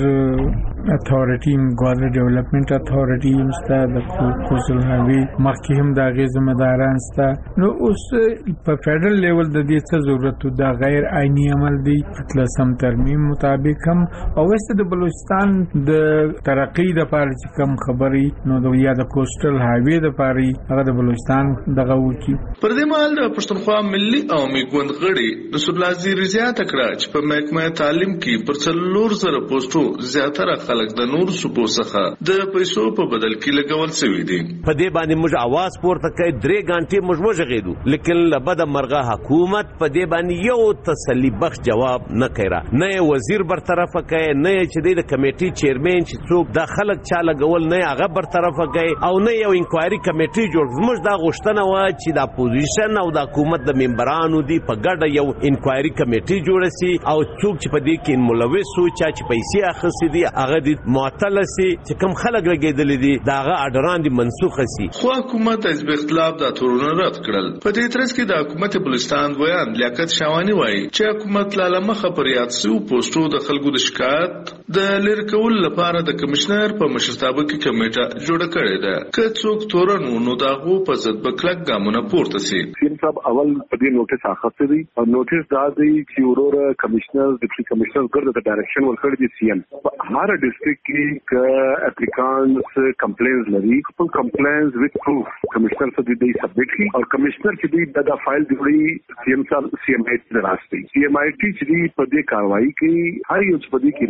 اتھارټي ګوادر ډیولپمنٹ اتھارټي مستا د کوسټل هایوی مخکې هم د غي ځمداران ستا. نو اوس په فدرال لیول د دې څه ضرورت دا غیر عیني عمل دی تلسم ترمیم مطابق هم او د بلوچستان د ترقی د پاره چې کم خبري نو د یا د کوسټل هایوی د پاره هغه د بلوچستان دغه وکی.
پر دې مهال د پښتونخوا ملي عوامي ګوند غړي رسول الله زیری زیاته کړه چې په محکمه تعلیم کې پر 4,000 پوسټو زیاتره خلک د نور صوبو څخه د پیسو په بدل کې لګول شوی دي.
په دې باندې موږ आवाज پورته کړ 3 غنټې موږ وژغېدو، لیکن لبد مرغه حکومت په دې باندې یو تسلی بخش جواب نه کړه. نه وزیر برطرف کړي، نه چې د کمیټې چیرمن چې څوک د خلک چا لګول نه هغه برطرفه کوي او نه یو انکوایري کمیټې جوړ. موږ دا غوښتنه و چې د اپوزیشن او د حکومت د ممبرانو دی په ګډه یو انکوایري کمیټې جوړ شي او څوک چې په دې کې ملوث وي چې پیسې اخیستي دي هغه د معطل شي، چې کوم خلک لګیدل دي دا هغه اډران دي منسوخ شي.
خو حکومت حزب اختلاف د تورونه رد کړل. په دې ترڅ کې د حکومت بلوچستان ویان لیاقت شاوانی وایي چې حکومت لاله مخه پر یاد سو پوسټو د خلکو د شکایت د لری کول لپاره د کمشنر په مشرتابه کې کمیټه جوړه کړې ده. که څوک تورن نو داغو په ضد بکلک ګامونه پورته سي.
سیم صاحب اول په دې نوټس اخیسته دي او نوټس دا دی چې ورور کمشنر ډیپټي کمشنر ګرځي د ډایرکشن ورکړي دي سی ام په هر ډیسټریکټ کې ک اپلیکانټس کمپلینز لري خپل کمپلینز وذ پروف کمشنر څخه دی سبمټ کی او کمشنر چې دی د فایل جوړي سی ام صاحب سی ام ای ته راستي سی ام ای ټی چې دی په دې کاروایی کې هر یو په دې کې انوالو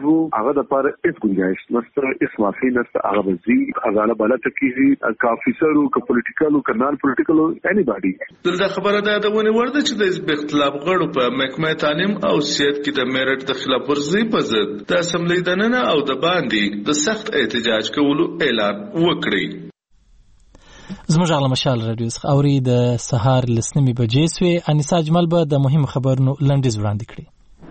وو هغه د پر اس گنجائش نشته اس معافي نشته هغه وزي هغه بل تکیږي کافیسرو ک پولیټیکلو ک نان پولیټیکلو اني باډي
دلته خبره ده ونه ورده چې د اختلاف غړو په محکمه تعلیم او سیاست کې د میرټ د خلاف ورزي په ضد د اسمبلی دننه او د باندې د سخت احتجاج کولو اعلان وکړي.
زموږ عالم مشال رادیو څخه اوري د سهار لسنمي بجې سوې انیسا اجمل به د مهم خبرونو لنډیز وړاندې کړي.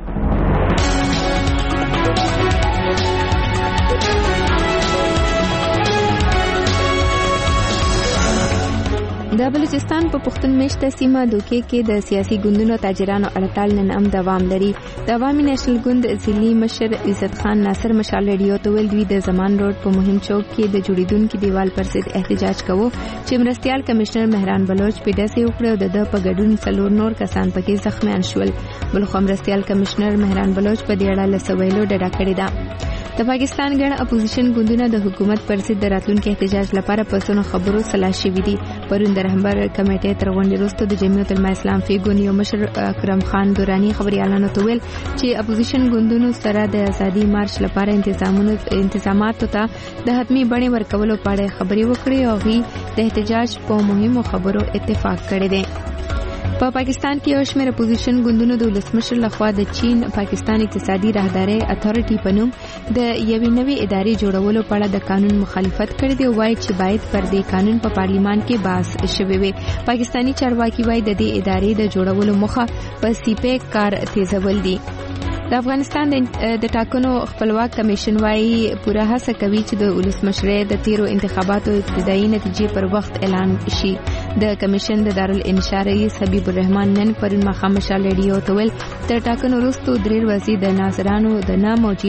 د بلوچستان په پښتون میشته سیمه دوکې کې د سیاسي ګوندونو تاجرانو اړتال نن هم دوام لري. د عوامي نېشنل ګوند ځلي مشر عزت خان ناصر مشال رادیو ته ویل دوی د زمان روډ په مهم چوک کې د جوړیدونکو دیوال پر ضد احتجاج کوو چې مرستيال کمشنر مهران بلوچ په داسې وکړو د په ګډون څلور نور کسان پکې زخمیان شول. بل خو مرستيال کمشنر مهران بلوچ په دې اړه لسویلو ډډه کړې ده. د پاکستان ګڼ اپوزیشن ګوندونه د حکومت پر ضد راتلونکي احتجاج لپاره په څونو خبرو سلا شوي دي. پرون د رهبر کمیټې تر غونډې وروسته د جمعیت العلماء اسلام فیګون یو مشر اکرم خان دورانی خبريالانو ته ویل چې اپوزیشن ګوندونو سره د ازادي مارچ لپاره انتظاماتو ته د حتمی بڼې ورکولو په اړه خبري وکړي او غي د احتجاج په مهمو خبرو اتفاق کړی دی. په پاکستان کې یو شمېر اپوزیشن ګوندونو د ولسمشر لخوا د چین پاکستان اقتصادي راهداري اتھارټي په نوم د یوې نوې ادارې جوړولو په اړه د قانون مخالفت کړې دی او وايي چې باید پر دې قانون په پارلیمان کې بحث شوی وي. پاکستانی چارواکي وايي د دې ادارې د جوړولو موخه په سیپیک کار تیزول دي. د افغانستان د ټاکنو خپلواک کمیشن وايي پوره هڅه کوي چې د ولسمشرۍ د تیرو انتخاباتو ابتدایي نتیجې پر وخت اعلان شي. د کمیشن د دارالانشاء رئیس حبیب الرحمن نن پرون مخامخ رادیو ته ویل تر ټاکنو وروسته درې ورځې د ناظرانو د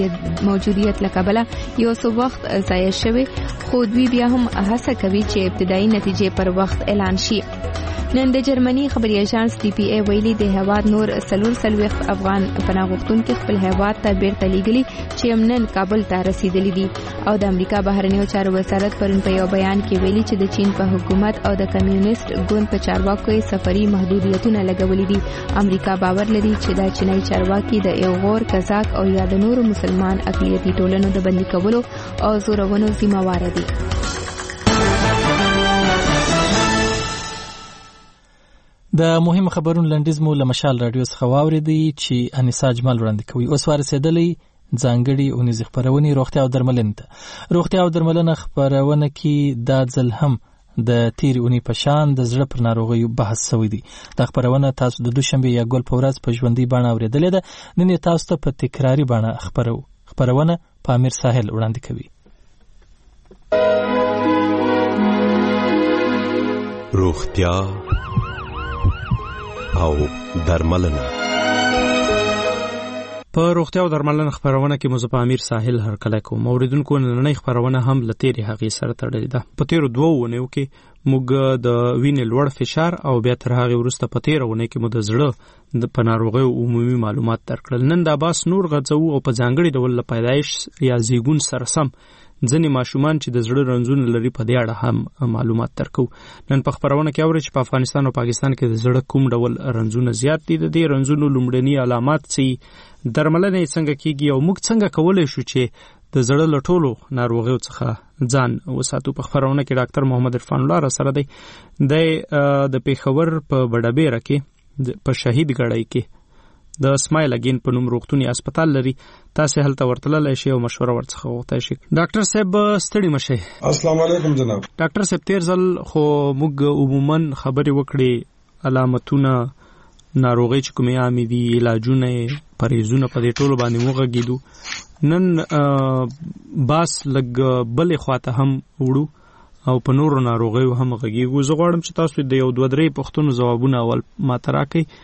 موجودیت لکبله یو څو وخت ضایع شوی خو دوی بیا هم هڅه کوي چې ابتدایي نتیجې پر وخت اعلان شي. نن د جرمني خبري اژانس ټي پی ای ویلي د هواد نور سلور افغان پناهغښتونکو خپل هواد ته بیرته لیږلي چې امنن کابل ته رسیدلي دي او د امریکا بهرنیو چارو وزارت پرون په یو بیان کې ویلي چې د چین په حکومت او د کمیونست ګوند په چارواکو یې سفري محدودیتونه لګولي دي. امریکا باور لري چې د چینای چارواکي د ایغور کزاک او یا د نورو مسلمان اقلیتي ټولنو د بندي کولو او زورونو ذمہوار دي.
د مهم خبرونو لنډیز مو له مشال رادیو څخه واورېدی چې انیسا اجمل وړاندې کوي. اوس ورسېدلی ځانګړي اونیزې خپرونې روغتیا او درملنې ته. روغتیا او درملنه خپرونه کې دا ځل هم د تیرې اونۍ په شان د زړه پر ناروغیو بحث شوی دی. دا خپرونه تاسو د دوشنبه یا ګل په ورځ په ژوندۍ بڼه اورېدلې ده. نن یې تاسو ته په تکراري بڼه خپرونه پامیر ساحل وړاندې کوي.
روغتیا او درملنه.
په روغتیا او درملنه خبرونه کې مو په امیر ساحل هرکله کوم اوریدونکو نننۍ خبرونه هم لتیری هغه سره تړلې ده. په تیرو 2 ونیو کې موږ د وینې لوړ فشار او بیا تر هغه وروسته په تیرو ونه کې مو د زړه د پناروغي عمومي معلومات درکړل. نن د باس نور غځو او په ځانګړي ډول له پیدایش یا زیګون سره سم ځنې ماشومان چې د زړه رنځونه لري په دې اړه هم معلومات درکو. نن په خبرونه کې اوري چې په افغانستان او پاکستان کې د زړه کوم ډول رنځونه زیات دي. د دې رنځونو لومړني علامات څه درملنه څنګه کیږي او موږ څنګه کولای شو چې د زړه لټولو ناروغیو څخه ځان وساتو. په خبرونه کې ډاکټر محمد عرفان الله را سره دی. د پیښور په بډابېره کې په شهید ګړی کې د اسماعیل اگین په نوم روغتونی هسپتال لري. تاسو هلته ورتللی شئ او مشوره ورڅخه وغوښتای شئ. ډاکټر صاحب ستړي مشئ.
السلام علیکم جناب.
ډاکټر صاحب تیر ځل خو موږ عموما خبرې وکړې علامتونه ناروغي چې کومې عامې دي علاجونه پرهیزونه په دې ټولو باندې وغږیدو. نن باس لږ بلې خواته هم وړو او په نورو ناروغیو هم غږیږو. زه غواړم چې تاسو د یو 2-3 پوښتنو ځوابونه اول ماته راکړئ.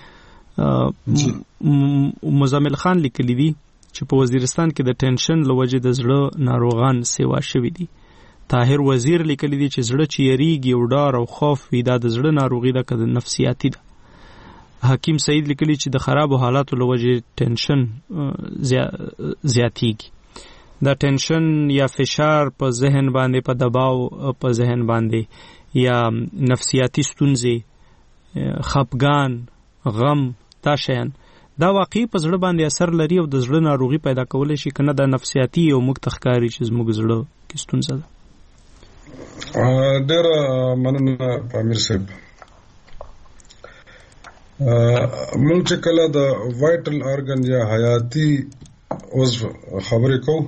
مزمل خان لیکلی دی چې په وزیرستان کې د ټینشن لوجه د زړه ناروغان سیوا شوی دي. طاهر وزیر لیکلی دی چې زړه چې یریږي او ډار او خوف وي دا د زړه ناروغي ده که د نفسیاتي ده. حکیم سعید لیکلی چې د خرابو حالاتو لوجه ټینشن زیاتیږي. دا ټینشن یا فشار په ذهن باندې په دباو په ذهن باندې یا نفسیاتي ستونزې خپګان غم دا شیان دا واقعي په زړه باندې اثر لري او د زړه ناروغي پیدا کولای شي کنه د نفسیاتي او موږ تخکاری چې زموږ زړه کې ستونزه ده.
ډېر مننه امیر صاحب. موږ چې کله د وایټل ارګن یا حیاتي عضو خبرې کوو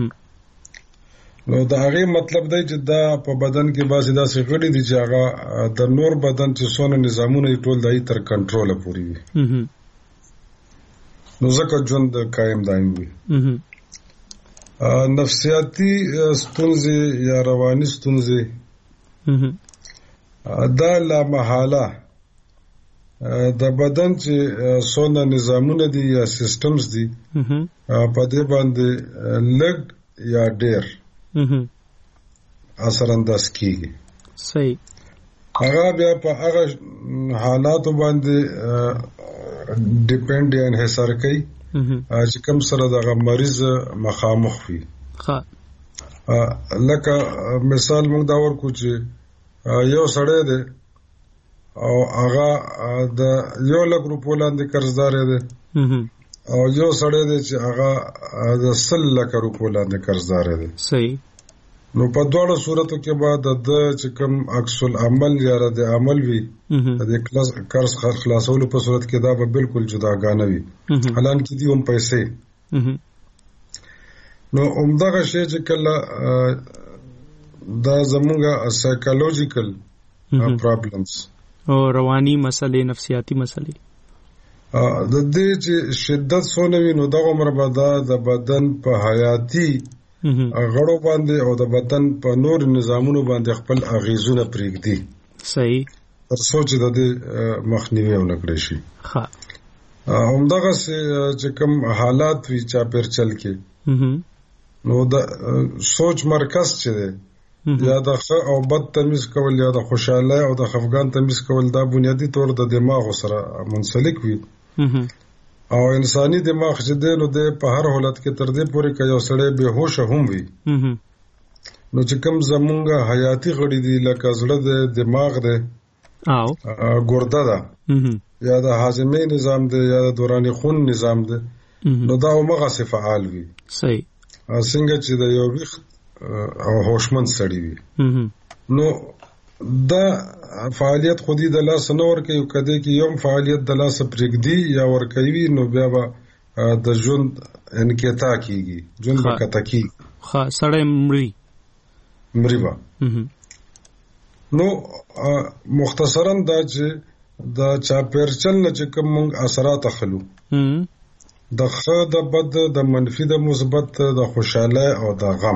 نو د هغې مطلب دی چې دا په بدن کې بعضې داسې غړي دي چې هغه د نور بدن چې څونه نظامونه یې ټول د هغې تر کنټروله پورې وي نو ځکه ژوند قایم دایم وي. نفسیاتي ستونزې یا رواني ستونزې دا لامحاله د بدن چې څونه نظامونه دي یا سیستمز دي په دې باندې لږ یا ډېر اثر انداز کیږي.
صحیح.
هغه بیا په هغه حالاتو باندې ډیپند یا انحصار کوي چې کوم سره دغه مریض مخامخ وي. لکه مثال موږ دا ورکو چې یو سړی دی او هغه د 1,00,000 روپو لاندې قرضدار دی او یو سړی دی چې هغه د 100,00,000 روپو لاندې قرضدار دی.
صحیح.
نو په دواړو صورتو کې به د چې کوم عکس العمل یا رد عمل وي د قرض خلاصولو په صورت کې دا به بالکل جداګانه وي حالانکه دي هم پیسې. نو همدغه شی چې کله دا زمونږه سایکولوژیکل پرابلمز
او رواني مسلې نفسیاتي مسلې
د دې چې شدت څونه وي نو دغه عمر به دا د بدن په حیاتي غړو باندې او د بدن په نور نظامونو باندې خپل اغیزونه پرېږدي.
صحیح.
تر څو چې د دې مخنیوي ونکړي شي. همدغه چې کوم حالات وي چاپېرچل کې نو د سوچ مرکز چې دی یا د ښه او بد تمیز کول یا د خوشحالۍ او د خفګان تمیز کول دا بنیادی طور د دماغ سره منسلک وي او انساني دماغ چې دی نو د په هر حالت کې تر دې پورې که یو سړی بې هوشه هم وي نو چې کوم زمونږه حیاتي غړي دي لکه زړه دی دماغ دی ګرده ده یا د هاضمې نظام دی یا د دوراني خون نظام دی نو دا همغسې فعال وي.
صحیح.
څنګه چې د یو ویښت او هوشمند سړی وي نو دا فعالیت خودی د لاس نه ورکوي کده کې یو فعالیت د لاس پرېږدي یا ورکوي نو بیا به د ژوند انقطاع کیږي ژوند به قطع کیږي
سړی مري
به. نو مختصرا دا چې د چاپېرچل نه چې کوم موږ اثرات اخلو د ښه د بد د منفي د مثبت د خوشحالۍ او د غم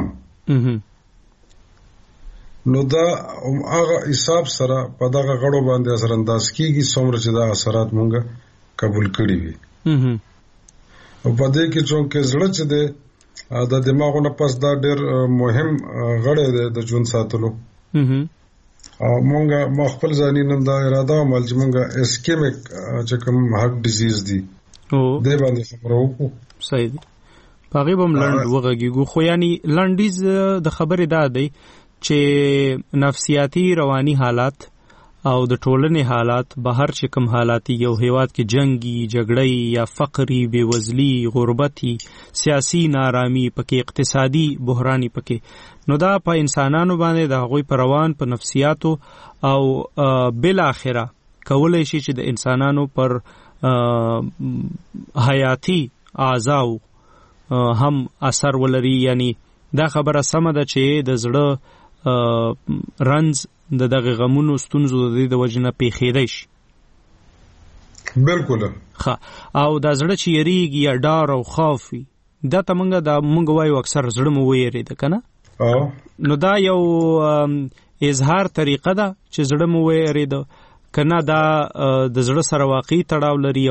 نو دا هغه حساب سره په دغه غړو باندې اثر انداز کیږي څومره چې دا اثرات مونږه قبول کړي وي. او په دې کې چونکه زړه چې دی د دماغونو پس دا ډېر مهم غړی دی د ژوند ساتلو او مونږه خپل ځاني نن دا اراده عمل چې مونږه اسکیمیک چې کوم هارت ډیزیز دی دې باندې خبرو وکړو.
صحیح دی. په هغې به هم لنډ وغږیږو خو یعنې لنډیز د خبرې دا دی چې نفسیاتي رواني حالات او د ټولنې حالات بهر چې کوم حالاتي یو هیواد کې جنگي جګړې یا فقري بېوزلي غربتي سیاسي نارامي پکې اقتصادي بحراني پکې نو دا په انسانانو باندې د هغوی په روان په نفسیاتو او بالاخره کولی شي چې د انسانانو پر حیاتي اعضاو هم اثر ولري. یعنی دا خبره سمه ده چې د زړه رنځ د دغه غمونو ستونزو د دې د وجې نه پیښېدی شي.
بالکل.
او دا زړه چې یریږي یا ډار او خوف وي دا ته مونږ وایو اکثر زړه مو ویرېده که نه نو دا یو اظهار طریقه ده چې زړه مو ویرېده که نه دا د زړه سره واقعي تړاو لري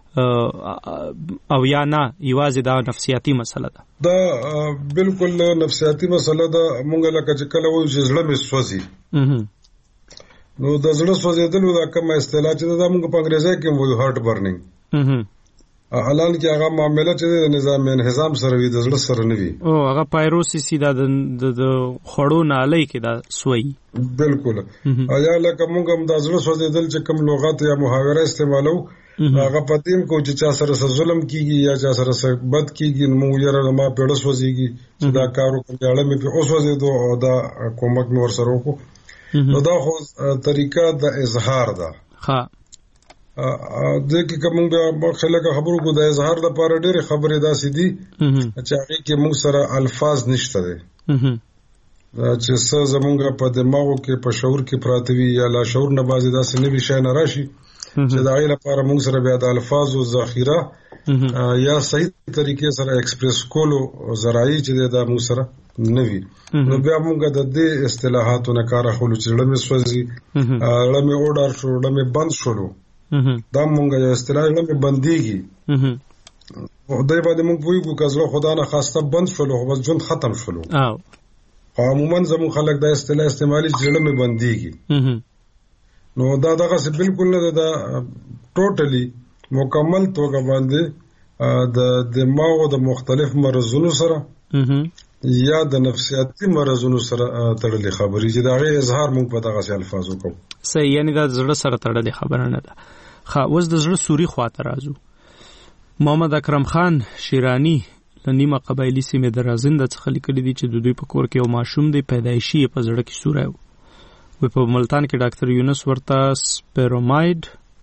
او یا نه یوازې دا نفسیاتي مسله ده.
دا بالکل نفسیاتي مسله ده. مونږ لکه چې کله وایو چې زړه مې سوځي نو د زړه سوځېدلو دا کومه اصطلاح چې ده مونږ په انګریزي کې وایو هارت برنینګ حالان کې هغه معامله چې د نظام انهضام سره وي د زړه سره نه وي
هغه پایروسیس دا د خوړو نالۍ کې دا سوی.
بالکل. یا لکه مونږ هم د زړه سوځېدل چې کوم لغات یا محاوره استعمالو هغه پدیم کو چې چا سره ظلم کیږي یا چا سره بد کیږي نو یره ما پیړس وځيږي چې دا کارو کوم ځاله مې په اوس وځي او دا کومک مې ور سره وکړو نو دا خو طریقه د اظهار ده.
ها
دغه کوم به خلک خبرو کو د اظهار لپاره ډېر خبرې داسې دي چې هغه کې موږ سره الفاظ نشته دي چې څه زمونږ په دماغو کې په شعور کې پراته وي یا لا شعور نه بازي داسې نه وي شای نه راشي چې دا غي لپاره موږ سره بیا د الفاظو ذخیره یا صحیح طریقې سره ایکسپریس کولو زراعي چې دا موږ سره نه وي نو بیا موږ د دې اصطلاحاتو نه کار اخلو چې لمه سوځي لمه اورډر شو لمه بند شولو دا موږ یو اصطلاح لمه بنديږي او دای باندې موږ وایو کزله خدا نه خواسته بند شولو خو بس ژوند ختم شولو عموما زمو خلک دا اصطلاح استعمالي چې لمه بنديږي نو دا دغه څه بالکل نه دا ټوټلی مکمل توګه باندې د دماغ د مختلف مرزونو سره یا د نفسیاتي مرزونو سره تړلې خبرې چې دا غي اظهار موږ په دغه الفاظو کوو.
صحیح، یعنی دا زړه سره تړلې خبره نه ده. خا اوس د زړه سوري خواته راځو. محمد اکرم خان شیرانی لنیمه قبایلی سیمه درازنده څخه لیکلي دي چې د دوی په کور کې یو ماشوم دی پیدایشي په زړه کې سوره و په ملتان کې ډاکټر یونس ورته سپیروماید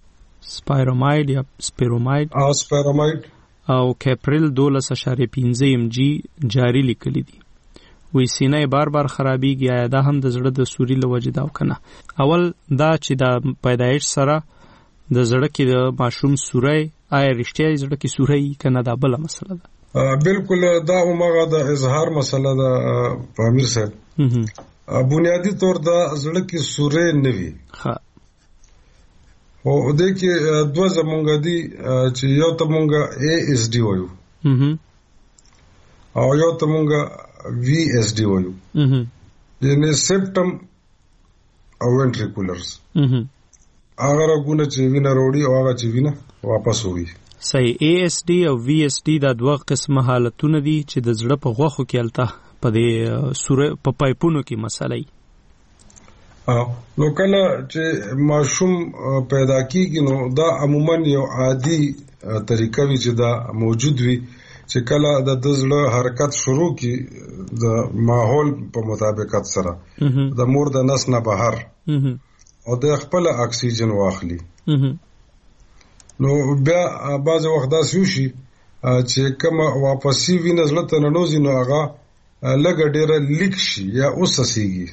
یا سپیروماید او کاپریل 12.15 mg جاری لیکلي دي. وې سینې بار خرابېږي یا دا هم د زړه د سوري له وجې دا وکنه. اول دا چې دا پیدایش سره د زړه کې د ماشوم سوري آیا رښتیا زړه کې سوري کنه دا بل مسله ده؟
بالکل دا عمره د اظهار مسله ده امیر صاحب. بنیادی طور دا زړه کې سورې نه وي.
ها
او دې کې دوه زمونږ دي چې یو ته مونږ ASD وایو او یو ته مونږ VSD وایو یعنی سپټم او ventriculars هغه راګونه چې وینه وروړي او هغه چې وینه واپس وړي.
صحیح. ASD او VSD دا دوه قسمه حالتونه دي چې د زړه په غوښو کې الته په دې سوره په پایپونو کې مسالې.
نو کله چې ماشوم پیدا کیږي نو دا عموما یو عادي طریقه وی چې دا موجود وي چې کله د زړه حرکت شروع کی د ماحول په مطابقت سره د مور د نس نه بهر او د خپل اکسیجن واخلي نو بیا بعض وخت دا شي چې کومه واپسی وینې زړه ته ننوځي نو هغه لګ ډیره لیک شي یا اوسسيږي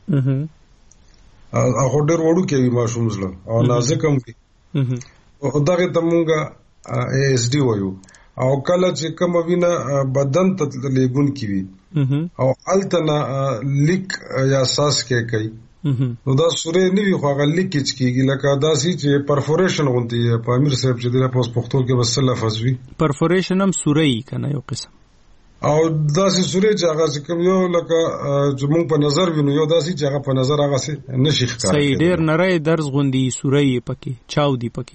هغه ډېر وړو کې ماشوم زړه او نازک هم وي او دغه ته مونږه ASD وایو. او کله چې کوم وینه بدن ته لګون کی وي او التنا لیک یا ساس کې کوي نو دا سورې نه وي خو هغه لیکچ کیږي لکه داسي چې پرفوریشن غونډي په امیر صاحب چې د پښتو کې بس لفظ وي پرفوریشن هم سورې کنه یو قسم او داسې سورې چې هغه کوم یو لکه زموږ په نظر وینو یو داسې چې هغه په نظر هغه څه نشي ښکاري.
صحیح. ډېر نری درز غوندي سورې پکې چاو دی پکې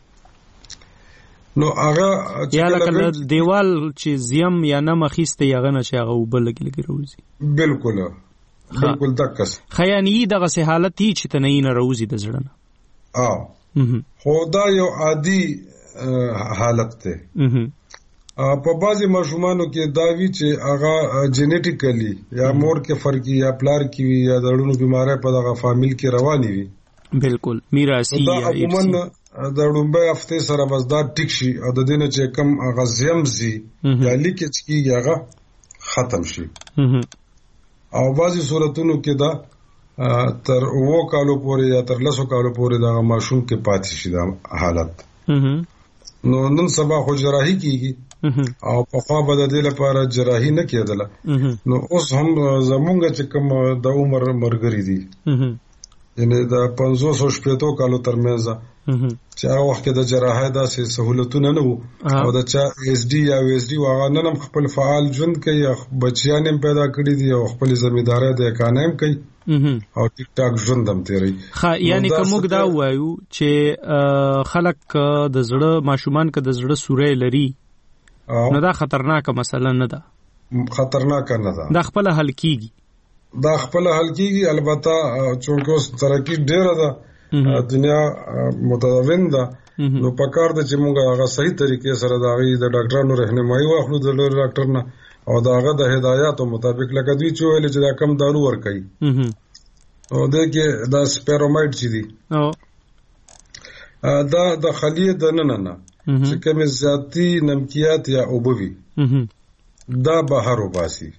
نو هغه
یا لکه دیوال چې زیم یا نه مخیسته یغه نه چې هغه وبلګي راوځي.
بالکل دکس
خیانی دغه سه حالت هی چې تنه نه راوځي د زړه نه.
خو دا یو عادي حالت ده. په بعضی ماشومانو کې دا وی چې هغه جینیټیکلی یا مور کې فرقي یا پلار کې وي یا دړونو بیماری په دغه فامیل کې رواني وي.
بالکل میراثي یا
عموما د ډومبه هفته سره بس دا ټیک شي او د دینه چې کم غزيم زی یا لیکچ کیږي هغه ختم شي. او بعضی صورتونو کې دا تر 2 کالو پورې یا تر 10 کالو پورې دا ماشوم کې پاتې شي دا حالت. نو نن سبا خو جراحي کیږي او په خوا به د دې لپاره جراحي نه کېدله. نو اوس هم زمونږ چې کوم د عمر مرګري دي یعنی د 500 کالو ترمنځ چې هغه وخت د جراحي داسې سہولتونه نه وو او د چا ASD یا VSD واغ نن هم خپل فعال ژوند کوي بچیان هم پیدا کړی دي او خپل ځمېداري د کانیم کوي او ټیک ټاک ژوند هم تیری.
یعنی کومګ دا وایو چې خلک د زړه ماشومان کې د زړه سورې لري نو دا خطرناک مسله نه ده.
خطرناک نه ده.
دا خپل حل کیږي.
البته چونکه اوس ترقی ډیره ده دنیا متداوم ده نو پکار د چې موږ هغه صحیح طریقې سره د هغه د ډاکټرانو رهنمایي واخلو د ډاکټر نه او دا هغه د هدایاتو مطابق لکه دوی چې ویل چې دا کم دارو ورکوي او دغه دا سپیرومایډ چې دی دا د خلیه د نه چې کوم زیاتی نمکیات یا اوبوي دا بهر وباسي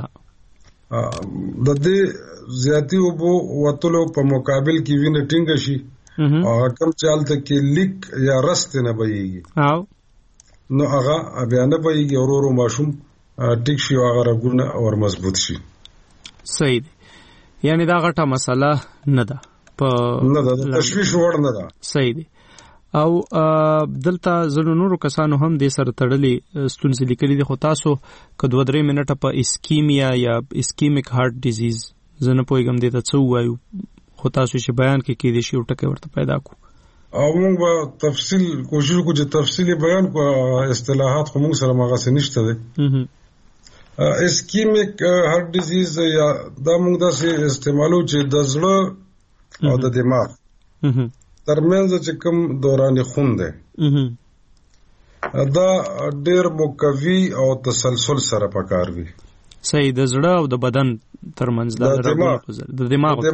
د دې زیاتی اوبو وتلو په مقابل کې وینه ټینګ شي او کم چالت کې لیک یا رست نه بهيږي نو هغه بیا نه بهيږي ورورو ماشوم ټیک شي او هغه رګونه اور مضبوط شي.
صحیح دی یعنی دا غټه مسله نه ده
نه ده تشویش وړ نه ده.
صحیح دی او دلته زنو نورو کسانو هم د سره تړلې ستونزې لیکلي دي خو تاسو که 2-3 منټه په اسکیمیا یا اسکیمیک هارت ډیزیز زنه پویګم دې ته څه وایو خو تاسو چې بیان کې دې شی ټکه ورته پیدا کو
او موږ به تفصیل کوشش وکړو چې تفصیلی بیان کو اصطلاحات خو موږ سره مغاسه نشته دي. اسکیمیک هارت ډیزیز یا دا موږ داسې استعمالو چې د زړه او د دماغ ترمنځ چې کوم دوران خون دی دا ډېر مقوي او تسلسل سره پکار وي.
صحیح د زړه او د بدن ترمنځ د دماغ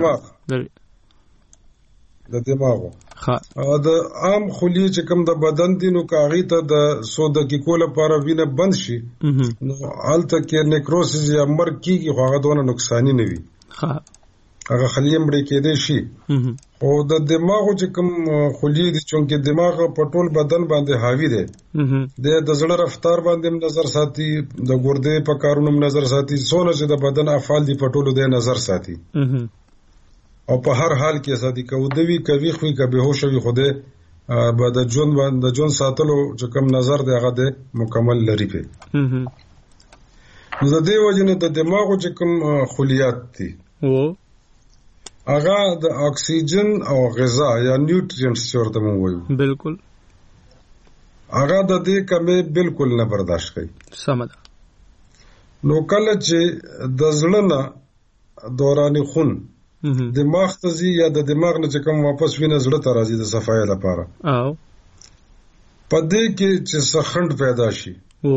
د عام خلیه چې کوم د بدن دي نو کاغی ته د 100 دقیقو لپاره وینه بند شي نو حالت کې نیکروسس یا مرګ کیږي خو هغه دونه نقصانی نه وي هغه خلیه مړې کېدې شي او د دماغو چې کوم خلیه دي چې دماغ په ټول بدن باندې حاوی دی د زړه رفتار باندې نظر ساتي د ګردې په کارونو نظر ساتي څونه چې د بدن افعال دي په ټولو د نظر ساتي او په هر حال کې ساتي کودوي کوي خو کې به هوش وي خوده به د جون ساتلو چې کوم نظر دی هغه د مکمل لري په نو د دې وجنه د دماغو چې کوم خلیات دي هغه د اکسیجن او غذا یا نیوټرینټس ورته مونږ وایو بالکل
هغه د دې کمه بالکل نه برداشت کوي.
سم ده
نو کله چې د زړه نه دوران خون دماغ ته ځي یا د دماغ نه چې کوم واپس وینه زړه ته راځي د صفایي لپاره
او
په دې کې چې سخند پیدا شي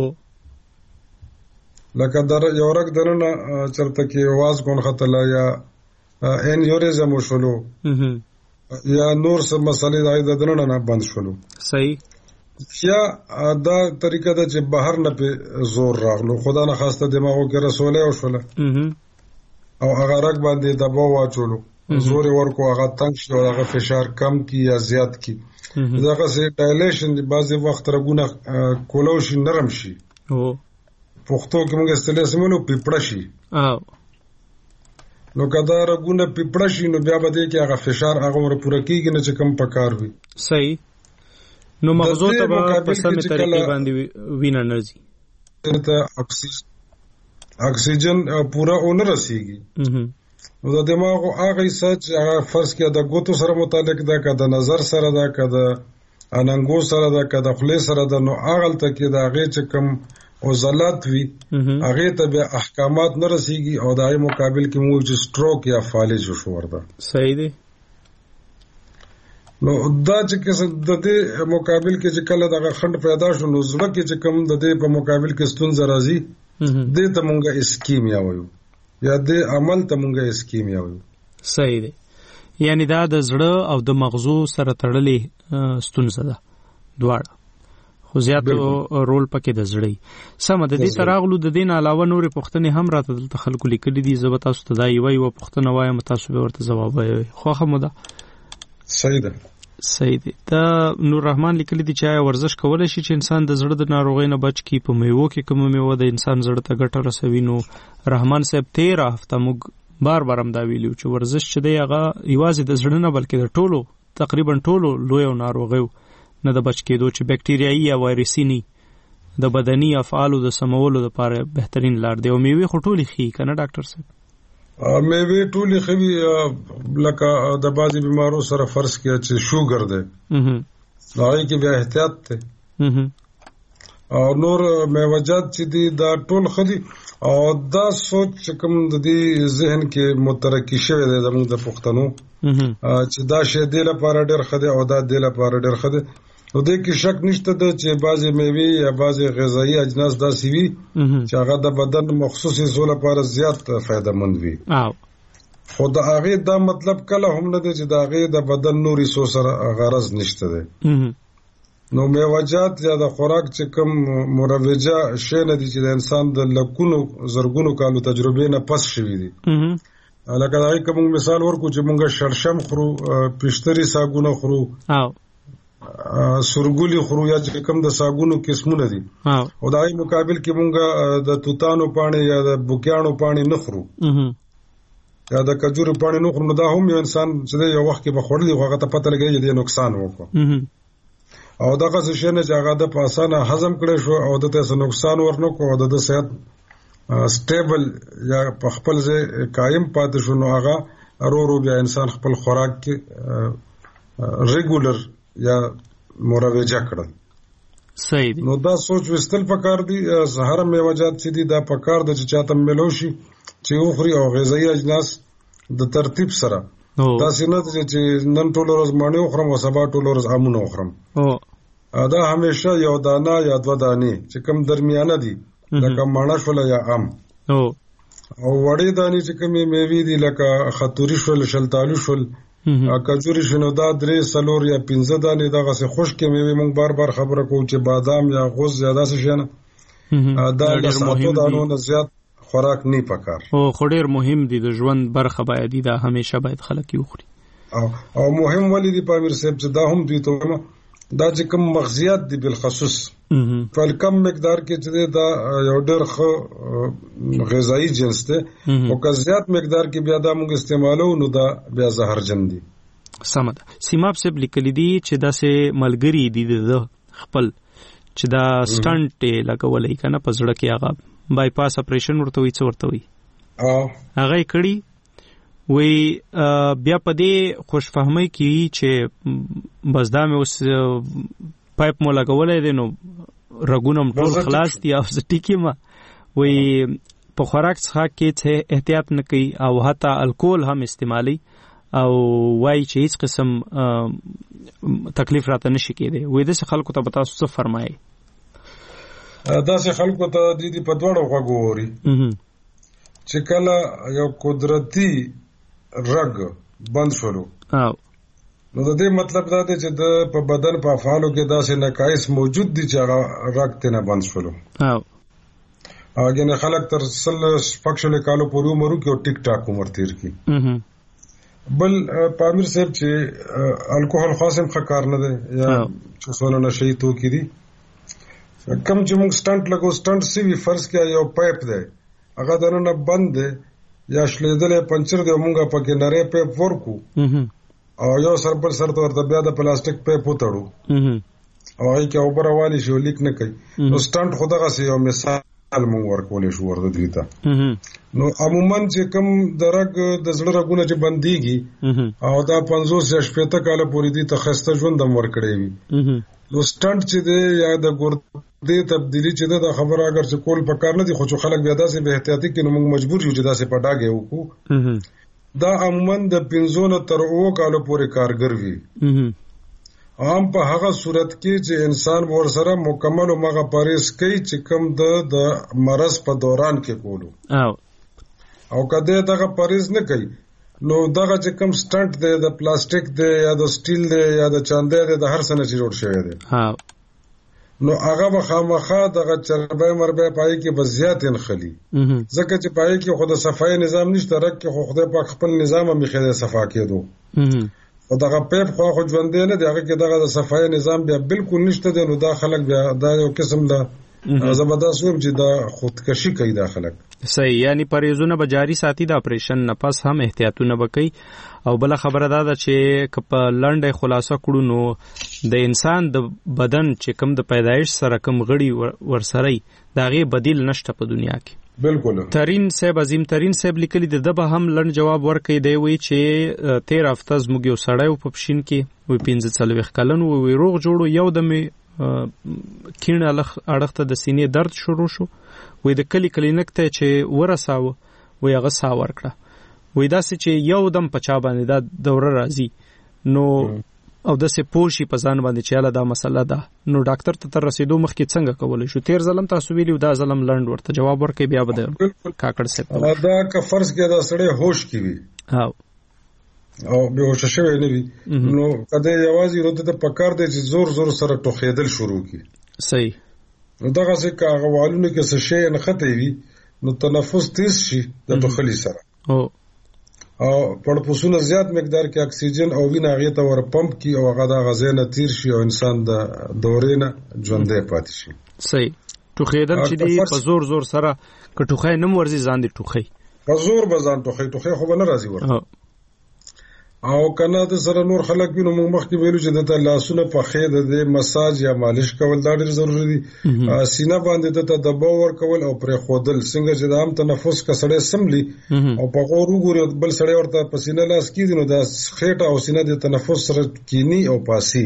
لکه در یو رګ درنه چرته کې आवाज کون خطلا یا انیوریزم وشلو یا نور څه مسلې د دننه نه بند شولو.
صحیح
یا دا طریقه ده چې بهر نه په زور راغلو خدا نه خواسته دماغو کې رسوله او شوله او هغه رګ باندې دباو واچولو زور ورکو هغه تنگ شو هغه فشار کم کی یا زیات کی دغه سه ډایلیشن دی بعضی وخت رګونه کولو شي نرم شي پښتو کې موږ استله سمونو پیپړه شي نو کدا رګونه پیپړه شي نو بیا به دې کې هغه فشار هغه ور پوره کیږي نه چې کم پکار وي.
صحیح نو مغزو ته په سمه طریقې باندې وینه نرځي
ته اکسیجن پورا اون رسیږي نو د دماغ هغه سچ هغه فرض کې د ګوتو سره متعلق ده که د نظر سره ده که د اننګو سره ده که د خولې سره ده نو هغه ته کې د هغه چې کم او زلات وی هغه ته به احکامات نه رسیږي او دای مقابل کې موږ چې سټروک یا فالج شو ورته.
صحیح دی
نو دا چې د دې مقابل کې چې کله دغه خند پیدا شو نو زړه کې چې کوم د دې په مقابل کې ستونزه راځي دې ته موږ اسکیمیا وایو یا دې عمل ته موږ اسکیمیا وایو.
صحیح دی یعنی دا د زړه او د مغزو سره تړلې ستونزه ده دواړه خو زیات رول پکې د زړی سم د دې تراغلو د دین علاوه نور پښتنې هم راته د خلکو لیکلي دي زه به تاسو ته دا یو پښتنه وایم تاسو به ورته جواب وایي خو خموده. صحیح دی دا نور رحمان لیکلي دي چې ورزش کولای شي چې انسان د زړه د ناروغۍ نه بچ کی په میوه کې کوم میوه د انسان زړه ته ګټه رسوي. نو رحمان صاحب 13 هفته موږ بار هم دا ویلو چې ورزش چې دی هغه یوازې د زړه نه بلکې د ټولو تقریبا ټولو لوی ناروغیو نه د بچ کېدو چې بکټریایي یا وایرسي نه د بدني افعالو د سمولو لپاره بهترین لار دی او میوه خټولي خي کنه ډاکټر صاحب
میوه ټولي خي لکه د بازي بیمارو سره فرض کیا چې شوګر ده هغه کې بیا احتیاط ته او نور میوجات چې دي دا ټول خدي او دا سوچ کوم د دې ذهن کې مترکی شوی دی زموږ د پښتنو چې دا شی د لپاره ډېر خدي او دا د لپاره ډېر خدي نو دې کې شک نشته ده چې بعضې میوې یا بعضې غذایي اجناس داسې وي چې هغه د بدن مخصوص حصو لپاره زیات فایدهمند وي. خو د هغې دا مطلب کله هم نه دی چې د هغې د بدن نور حصو سره غرض نشته دی. نو میوجات یا د خوراک چې کوم مروجه شی نه دي چې د انسان د لکونو زرګونو کالو تجربې نه پس شوي دي. لکه د هغې که موږ مثال ورکړو چې موږ شړشم خورو، پیشتري ساګونه خورو، سورګولي خورو، یا چې کوم د ساګونو قسمونه دي، او د هغې مقابل کې موږ د توتانو پاڼې یا د بوکیانو پاڼې نه خورو یا د کجورو پاڼې نه خورو. نو دا هم یو انسان چې یو وخت کې به خوړلي خو هغه ته پته لګېږي چې دې نقصان وکړو، او دغه څه شی نه چې هغه د په اسانه هضم کړی شو او د ته څه نقصان ورنه کړو او د صحت سټیبل یا په خپل ځای قایم پاتې شو، نو هغه ورو بیا انسان خپل خوراک کې ریګولر یا مروجه کړل.
صحیح دی.
نو دا سوچ وستل پکار دي. هر میوجات چې دي دا پکار د چې چاته ملو شي چې وخوري، او غذایي اجناس د ترتیب سره، تاسو نه چې نن ټول ورځ مڼې وخورم او سبا ټول ورځ امونه وخورم. دا همیشه یو دانه یا دوه دانې چې کوم درمیانه دي، لکه مڼه شول یا ام، او وړې دانې چې کومې میوې دي لکه خطوري شول، شلتالو شول، کجوري شنو، دا 3 4 یا 15 دانې دغسې خشکې میوې موږ بار بار خبره کوو چې بادام یا غوز یا داسې شی نه، دا د 7 دانو نه زیات خوراک نه پکار.
خو ډېر مهم دي، د ژوند برخه باید دا همیشه باید خلک یې وخوري.
او مهم ولې دي پامیر صاحب چې دا هم دوی ته دا چې کوم مغزیات دي بالخصوص په کم مقدار کې چې دا یو ډېر ښه غذایي جنس دی، او که زیات مقدار کې بیا دا موږ استعمالو نو دا بیا زهرجن دي.
سمه ده. سیماب صاحب لیکلي دي چې داسې ملګري دي د خپل چې دا سټنټ یې لګولی که نه په زړه کې، هغه بایپاس اپریشن ورته وي، څه ورته وي، هغه یې کړي وی، بیا په دې خوشفهمۍ کې چې بس دا مې اوس پایپ مو لګولی دی نو رګونه م ټول خلاص دي او زه ټیک یم، وی په خوراک څښاک کې څه احتیاط نه کوي او حتی الکول هم استعمالوي، او وایي چې هیڅ قسم تکلیف راته نشي کېدی. وی داسې خلکو ته به تاسو څه فرمایئ؟
داسې خلکو ته دي په دواړو غوږو اوري چې کله یو قدرتي رګ بند شولو، نو د دې مطلب دا دی چې د په بدن په افعالو کې داسې نقایص موجود دي چې هغه رګ ته نه بند شولو. هغه نه خلک تر 16 کالو پورې عمر کې او ټیک ټاک عمر تیر کی. بل پامیر صاحب چې الکوهول خاصم خکار نه دی یا چې څونه نشي تو کی دي، کم چې موږ سټنټ لګو، سټنټ سی وی فرض کې یو پایپ دی هغه دنه بند دی یا شلیدل پنچر دی، موږ پکې نری پایپ ورکو او یو سر پر سر ورته بیا د پلاستیک پایپ وتړو او هغه کې اوبر والی شو لیک نه کوي. نو سټنټ خدغه سی یو مثال موږ ورکولې شو ورته دیتا. نو عموما چې کم درګ د زړه رګونه چې بنديږي او دا 50 یا 60 کال پورې دي ته خسته ژوند هم ورکړي وي. نو سټنټ چې دی یا د ګردې تبدیلی چې دا خبره اگر چې کول پکار نه دي، خو چې خلک بیا داسې به احتیاطي کې نو موږ مجبور یو چې داسې پټاګه وکړو. دا عموما د 15 تر 20 کال پورې کارګر وي، عام په هغه صورت کې چې انسان ور سره مکمل او مغه پاریس کوي چې کم د مرض په دوران کې کولو، او کده دغه پاریس نه کوي نو دغه چې کم سټنټ دی د پلاستیک دی یا د سټیل دی یا د چاندې دی د هر څه نه جوړ شوی دی، نو هغه به خامخا دغه چربه مربه پای کې به زیات انخلی، ځکه چې پای کې خود صفای نظام نشته، رک کې خو خدای پاک خپل نظام هم خېده صفا کېدو، او دغه پیپ خو ژوندې نه دی، هغه کې دغه صفای نظام بیا بالکل نشته دی. نو دا خلک بیا دا یو قسم دا زبردست ویم چې دا خودکشي کوي دا خلک.
صحیح، یعنی پریزونه به جاری ساتي، د اپریشن نه پس هم احتیاطونه وکړي. او بل خبره دا ده چې په لنډه خلاصه کړو نو د انسان د بدن چې کم د پیدایش سره کم غړي ورسره دا غي بدیل نشته په دنیا کې.
بالکل.
ترین صاحب، عظیم ترین صاحب لیکلي د به هم لنډ جواب ورکړي دی، وی چې 13 هفته زموږ یو سړی په پښین کې وی 15 کلن وی روغ جوړو، یو د می کینه اړخته د سینې درد شروع شو، وی د کلینیک ته چې ورساوه وی هغه سا ورکړه، وی داسې چې یو دم پچا باندې دا دوره راځي. نو او د سه پوشي په ځان باندې چې اله دا مسله ده نو ډاکټر ته تر رسیدو مخکې څنګه کولای شو؟ تیر ځلم تاسو ویلو دا ځلم لند ورته جواب ورکړي بیا به کاکړ سره
دا که فرض کې دا سړی هوش کی وي او به هوش شوی نه وي نو کله یوازې ورته ته پکار دی چې زور زور سره ټوخېدل شروع کی.
صحیح.
نو دغه څه کاغوالونه کې څه شی نه خته وي نو تنفس تیز شي د ټوخلي سره او پړپوسونه زیات مقدار کې اکسیجن او وینه هغه ته ور پمپ کی او هغه د غذا نه تیر شي او انسان د دورې نه ژوندې پاتې شي.
صحیح. ټوخېدل چې دی په زور زور سره کټوخې نم ورزي ځان دی ټوخې
په زور بزان ټوخې خو به نه راځي ورته او کنه د سره نور خلک وینو موږ مخکې ویلو چې د لاسونو په خېد د مساج یا مالش کول دا ډېر ضروری دي. سینه باندې د دباو ورکول او پر خودل څنګه چې د عام تنفس کا سړی سملی او په غوړو ګوري بل سړی ورته پسینه لاس کیدي نو د خېټه او سینه د تنفس سره کینی او پاسي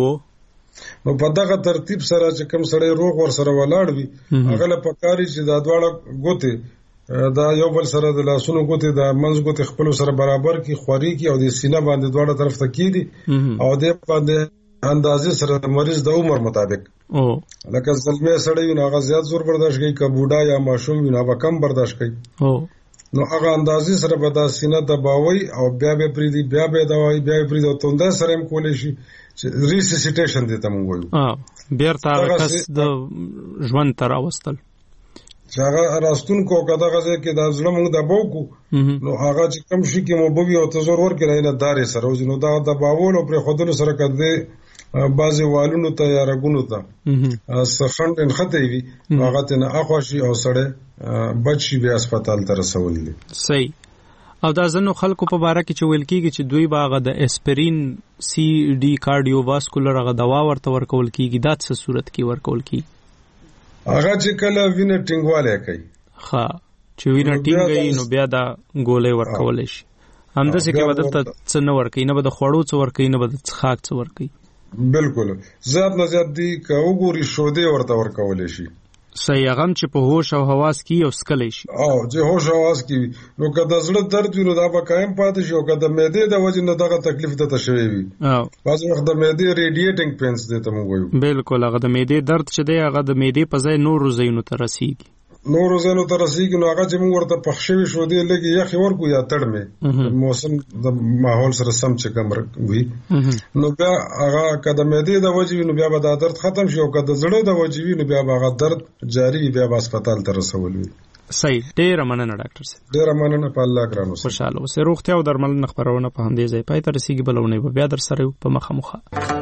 نو په دغه ترتیب سره چې کوم سړی روغ ور سره ولاړ وي هغه له پکاري چې دا دواړه ګوته دا یو بل سره د لاسونو ګوتې د منځ ګوتې خپل سره برابر کی خوري کی او د سینه باندې دواړه طرف ته کیدي او د باندې اندازې سره د مریض د عمر مطابق لکه زلمه سړی نو هغه زیات زور برداشت کوي کبوډا یا ماشوم نو هغه کم برداشت کوي نو هغه اندازې سره به د سینه دباوي او بیا به پریدي بیا به دوايي بیا به پریدي توند سره هم کولای شي ریسیسیټیشن دې ته مونږ وایو
بیرته کس د ژوند تر اوستل
چې هغه راستون کو کدا غزه کې د ظلم موږ د بوکو نو هغه چې کم شي کې مو بوي او تزور ور کې نه داري سره وځي نو دا د باول او پر خودلو سره کده بعضی والونو ته یا رګونو ته سخند ان خطي وي هغه ته نه اخوشي او سره بچي بیا هسپتال ته رسول دي.
صحیح. او دا ځنو خلکو په باره کې چې ویل کېږي چې دوی باغه د اسپرین سی ډي کارډیوواسکولر هغه دوا ورته ورکول کېږي دا څه صورت کې ورکول کېږي؟
هغه چې کله وینه ټینګواله کوي
چې وینه ټینګي نو بیا دا ګولې ورکول شي همداسې کې بدلته څه نه ورکوي نه به د خوړو څه ورکوي نه به د څښاک څه ورکوي.
بالکل زیات نه زیات دي که وګوري شودې ورته ورکول شي.
صحیح. هغه چې په هوش او حواس کې یو سکلی شي
او چې هوش او حواس کې نو که د زړه درد وي نو دا به قایم پاتې شي او که د معدې د وجې نه دغه تکلیف ته شوی وي بعض وخت د معدې ریډیټینګ پینس دې ته موږ وایو.
بالکل. هغه د معدې درد چې دی هغه د معدې په ځای نورو ځایونو ته رسیږي
نو هغه چې موږ ورته پخ شوی شو دی لګي یخ ورکو یا تړمه موسم د ماحول سره سم چې کم وي نو بیا هغه کده معدې د وجې نو بیا به د درد ختم شي او کده زړه د وجې نو بیا به هغه درد جاری بیا به هسپتال ته رسول وي.
صحیح. ډېر مننه ډاکټر صاحب.
ډېر مننه په الله ګرانو.
خوشاله اوسئ. روغتیا او درملنه خبرونه په همدې ځای پای ته رسیدي بلونه بیا در سره په مخه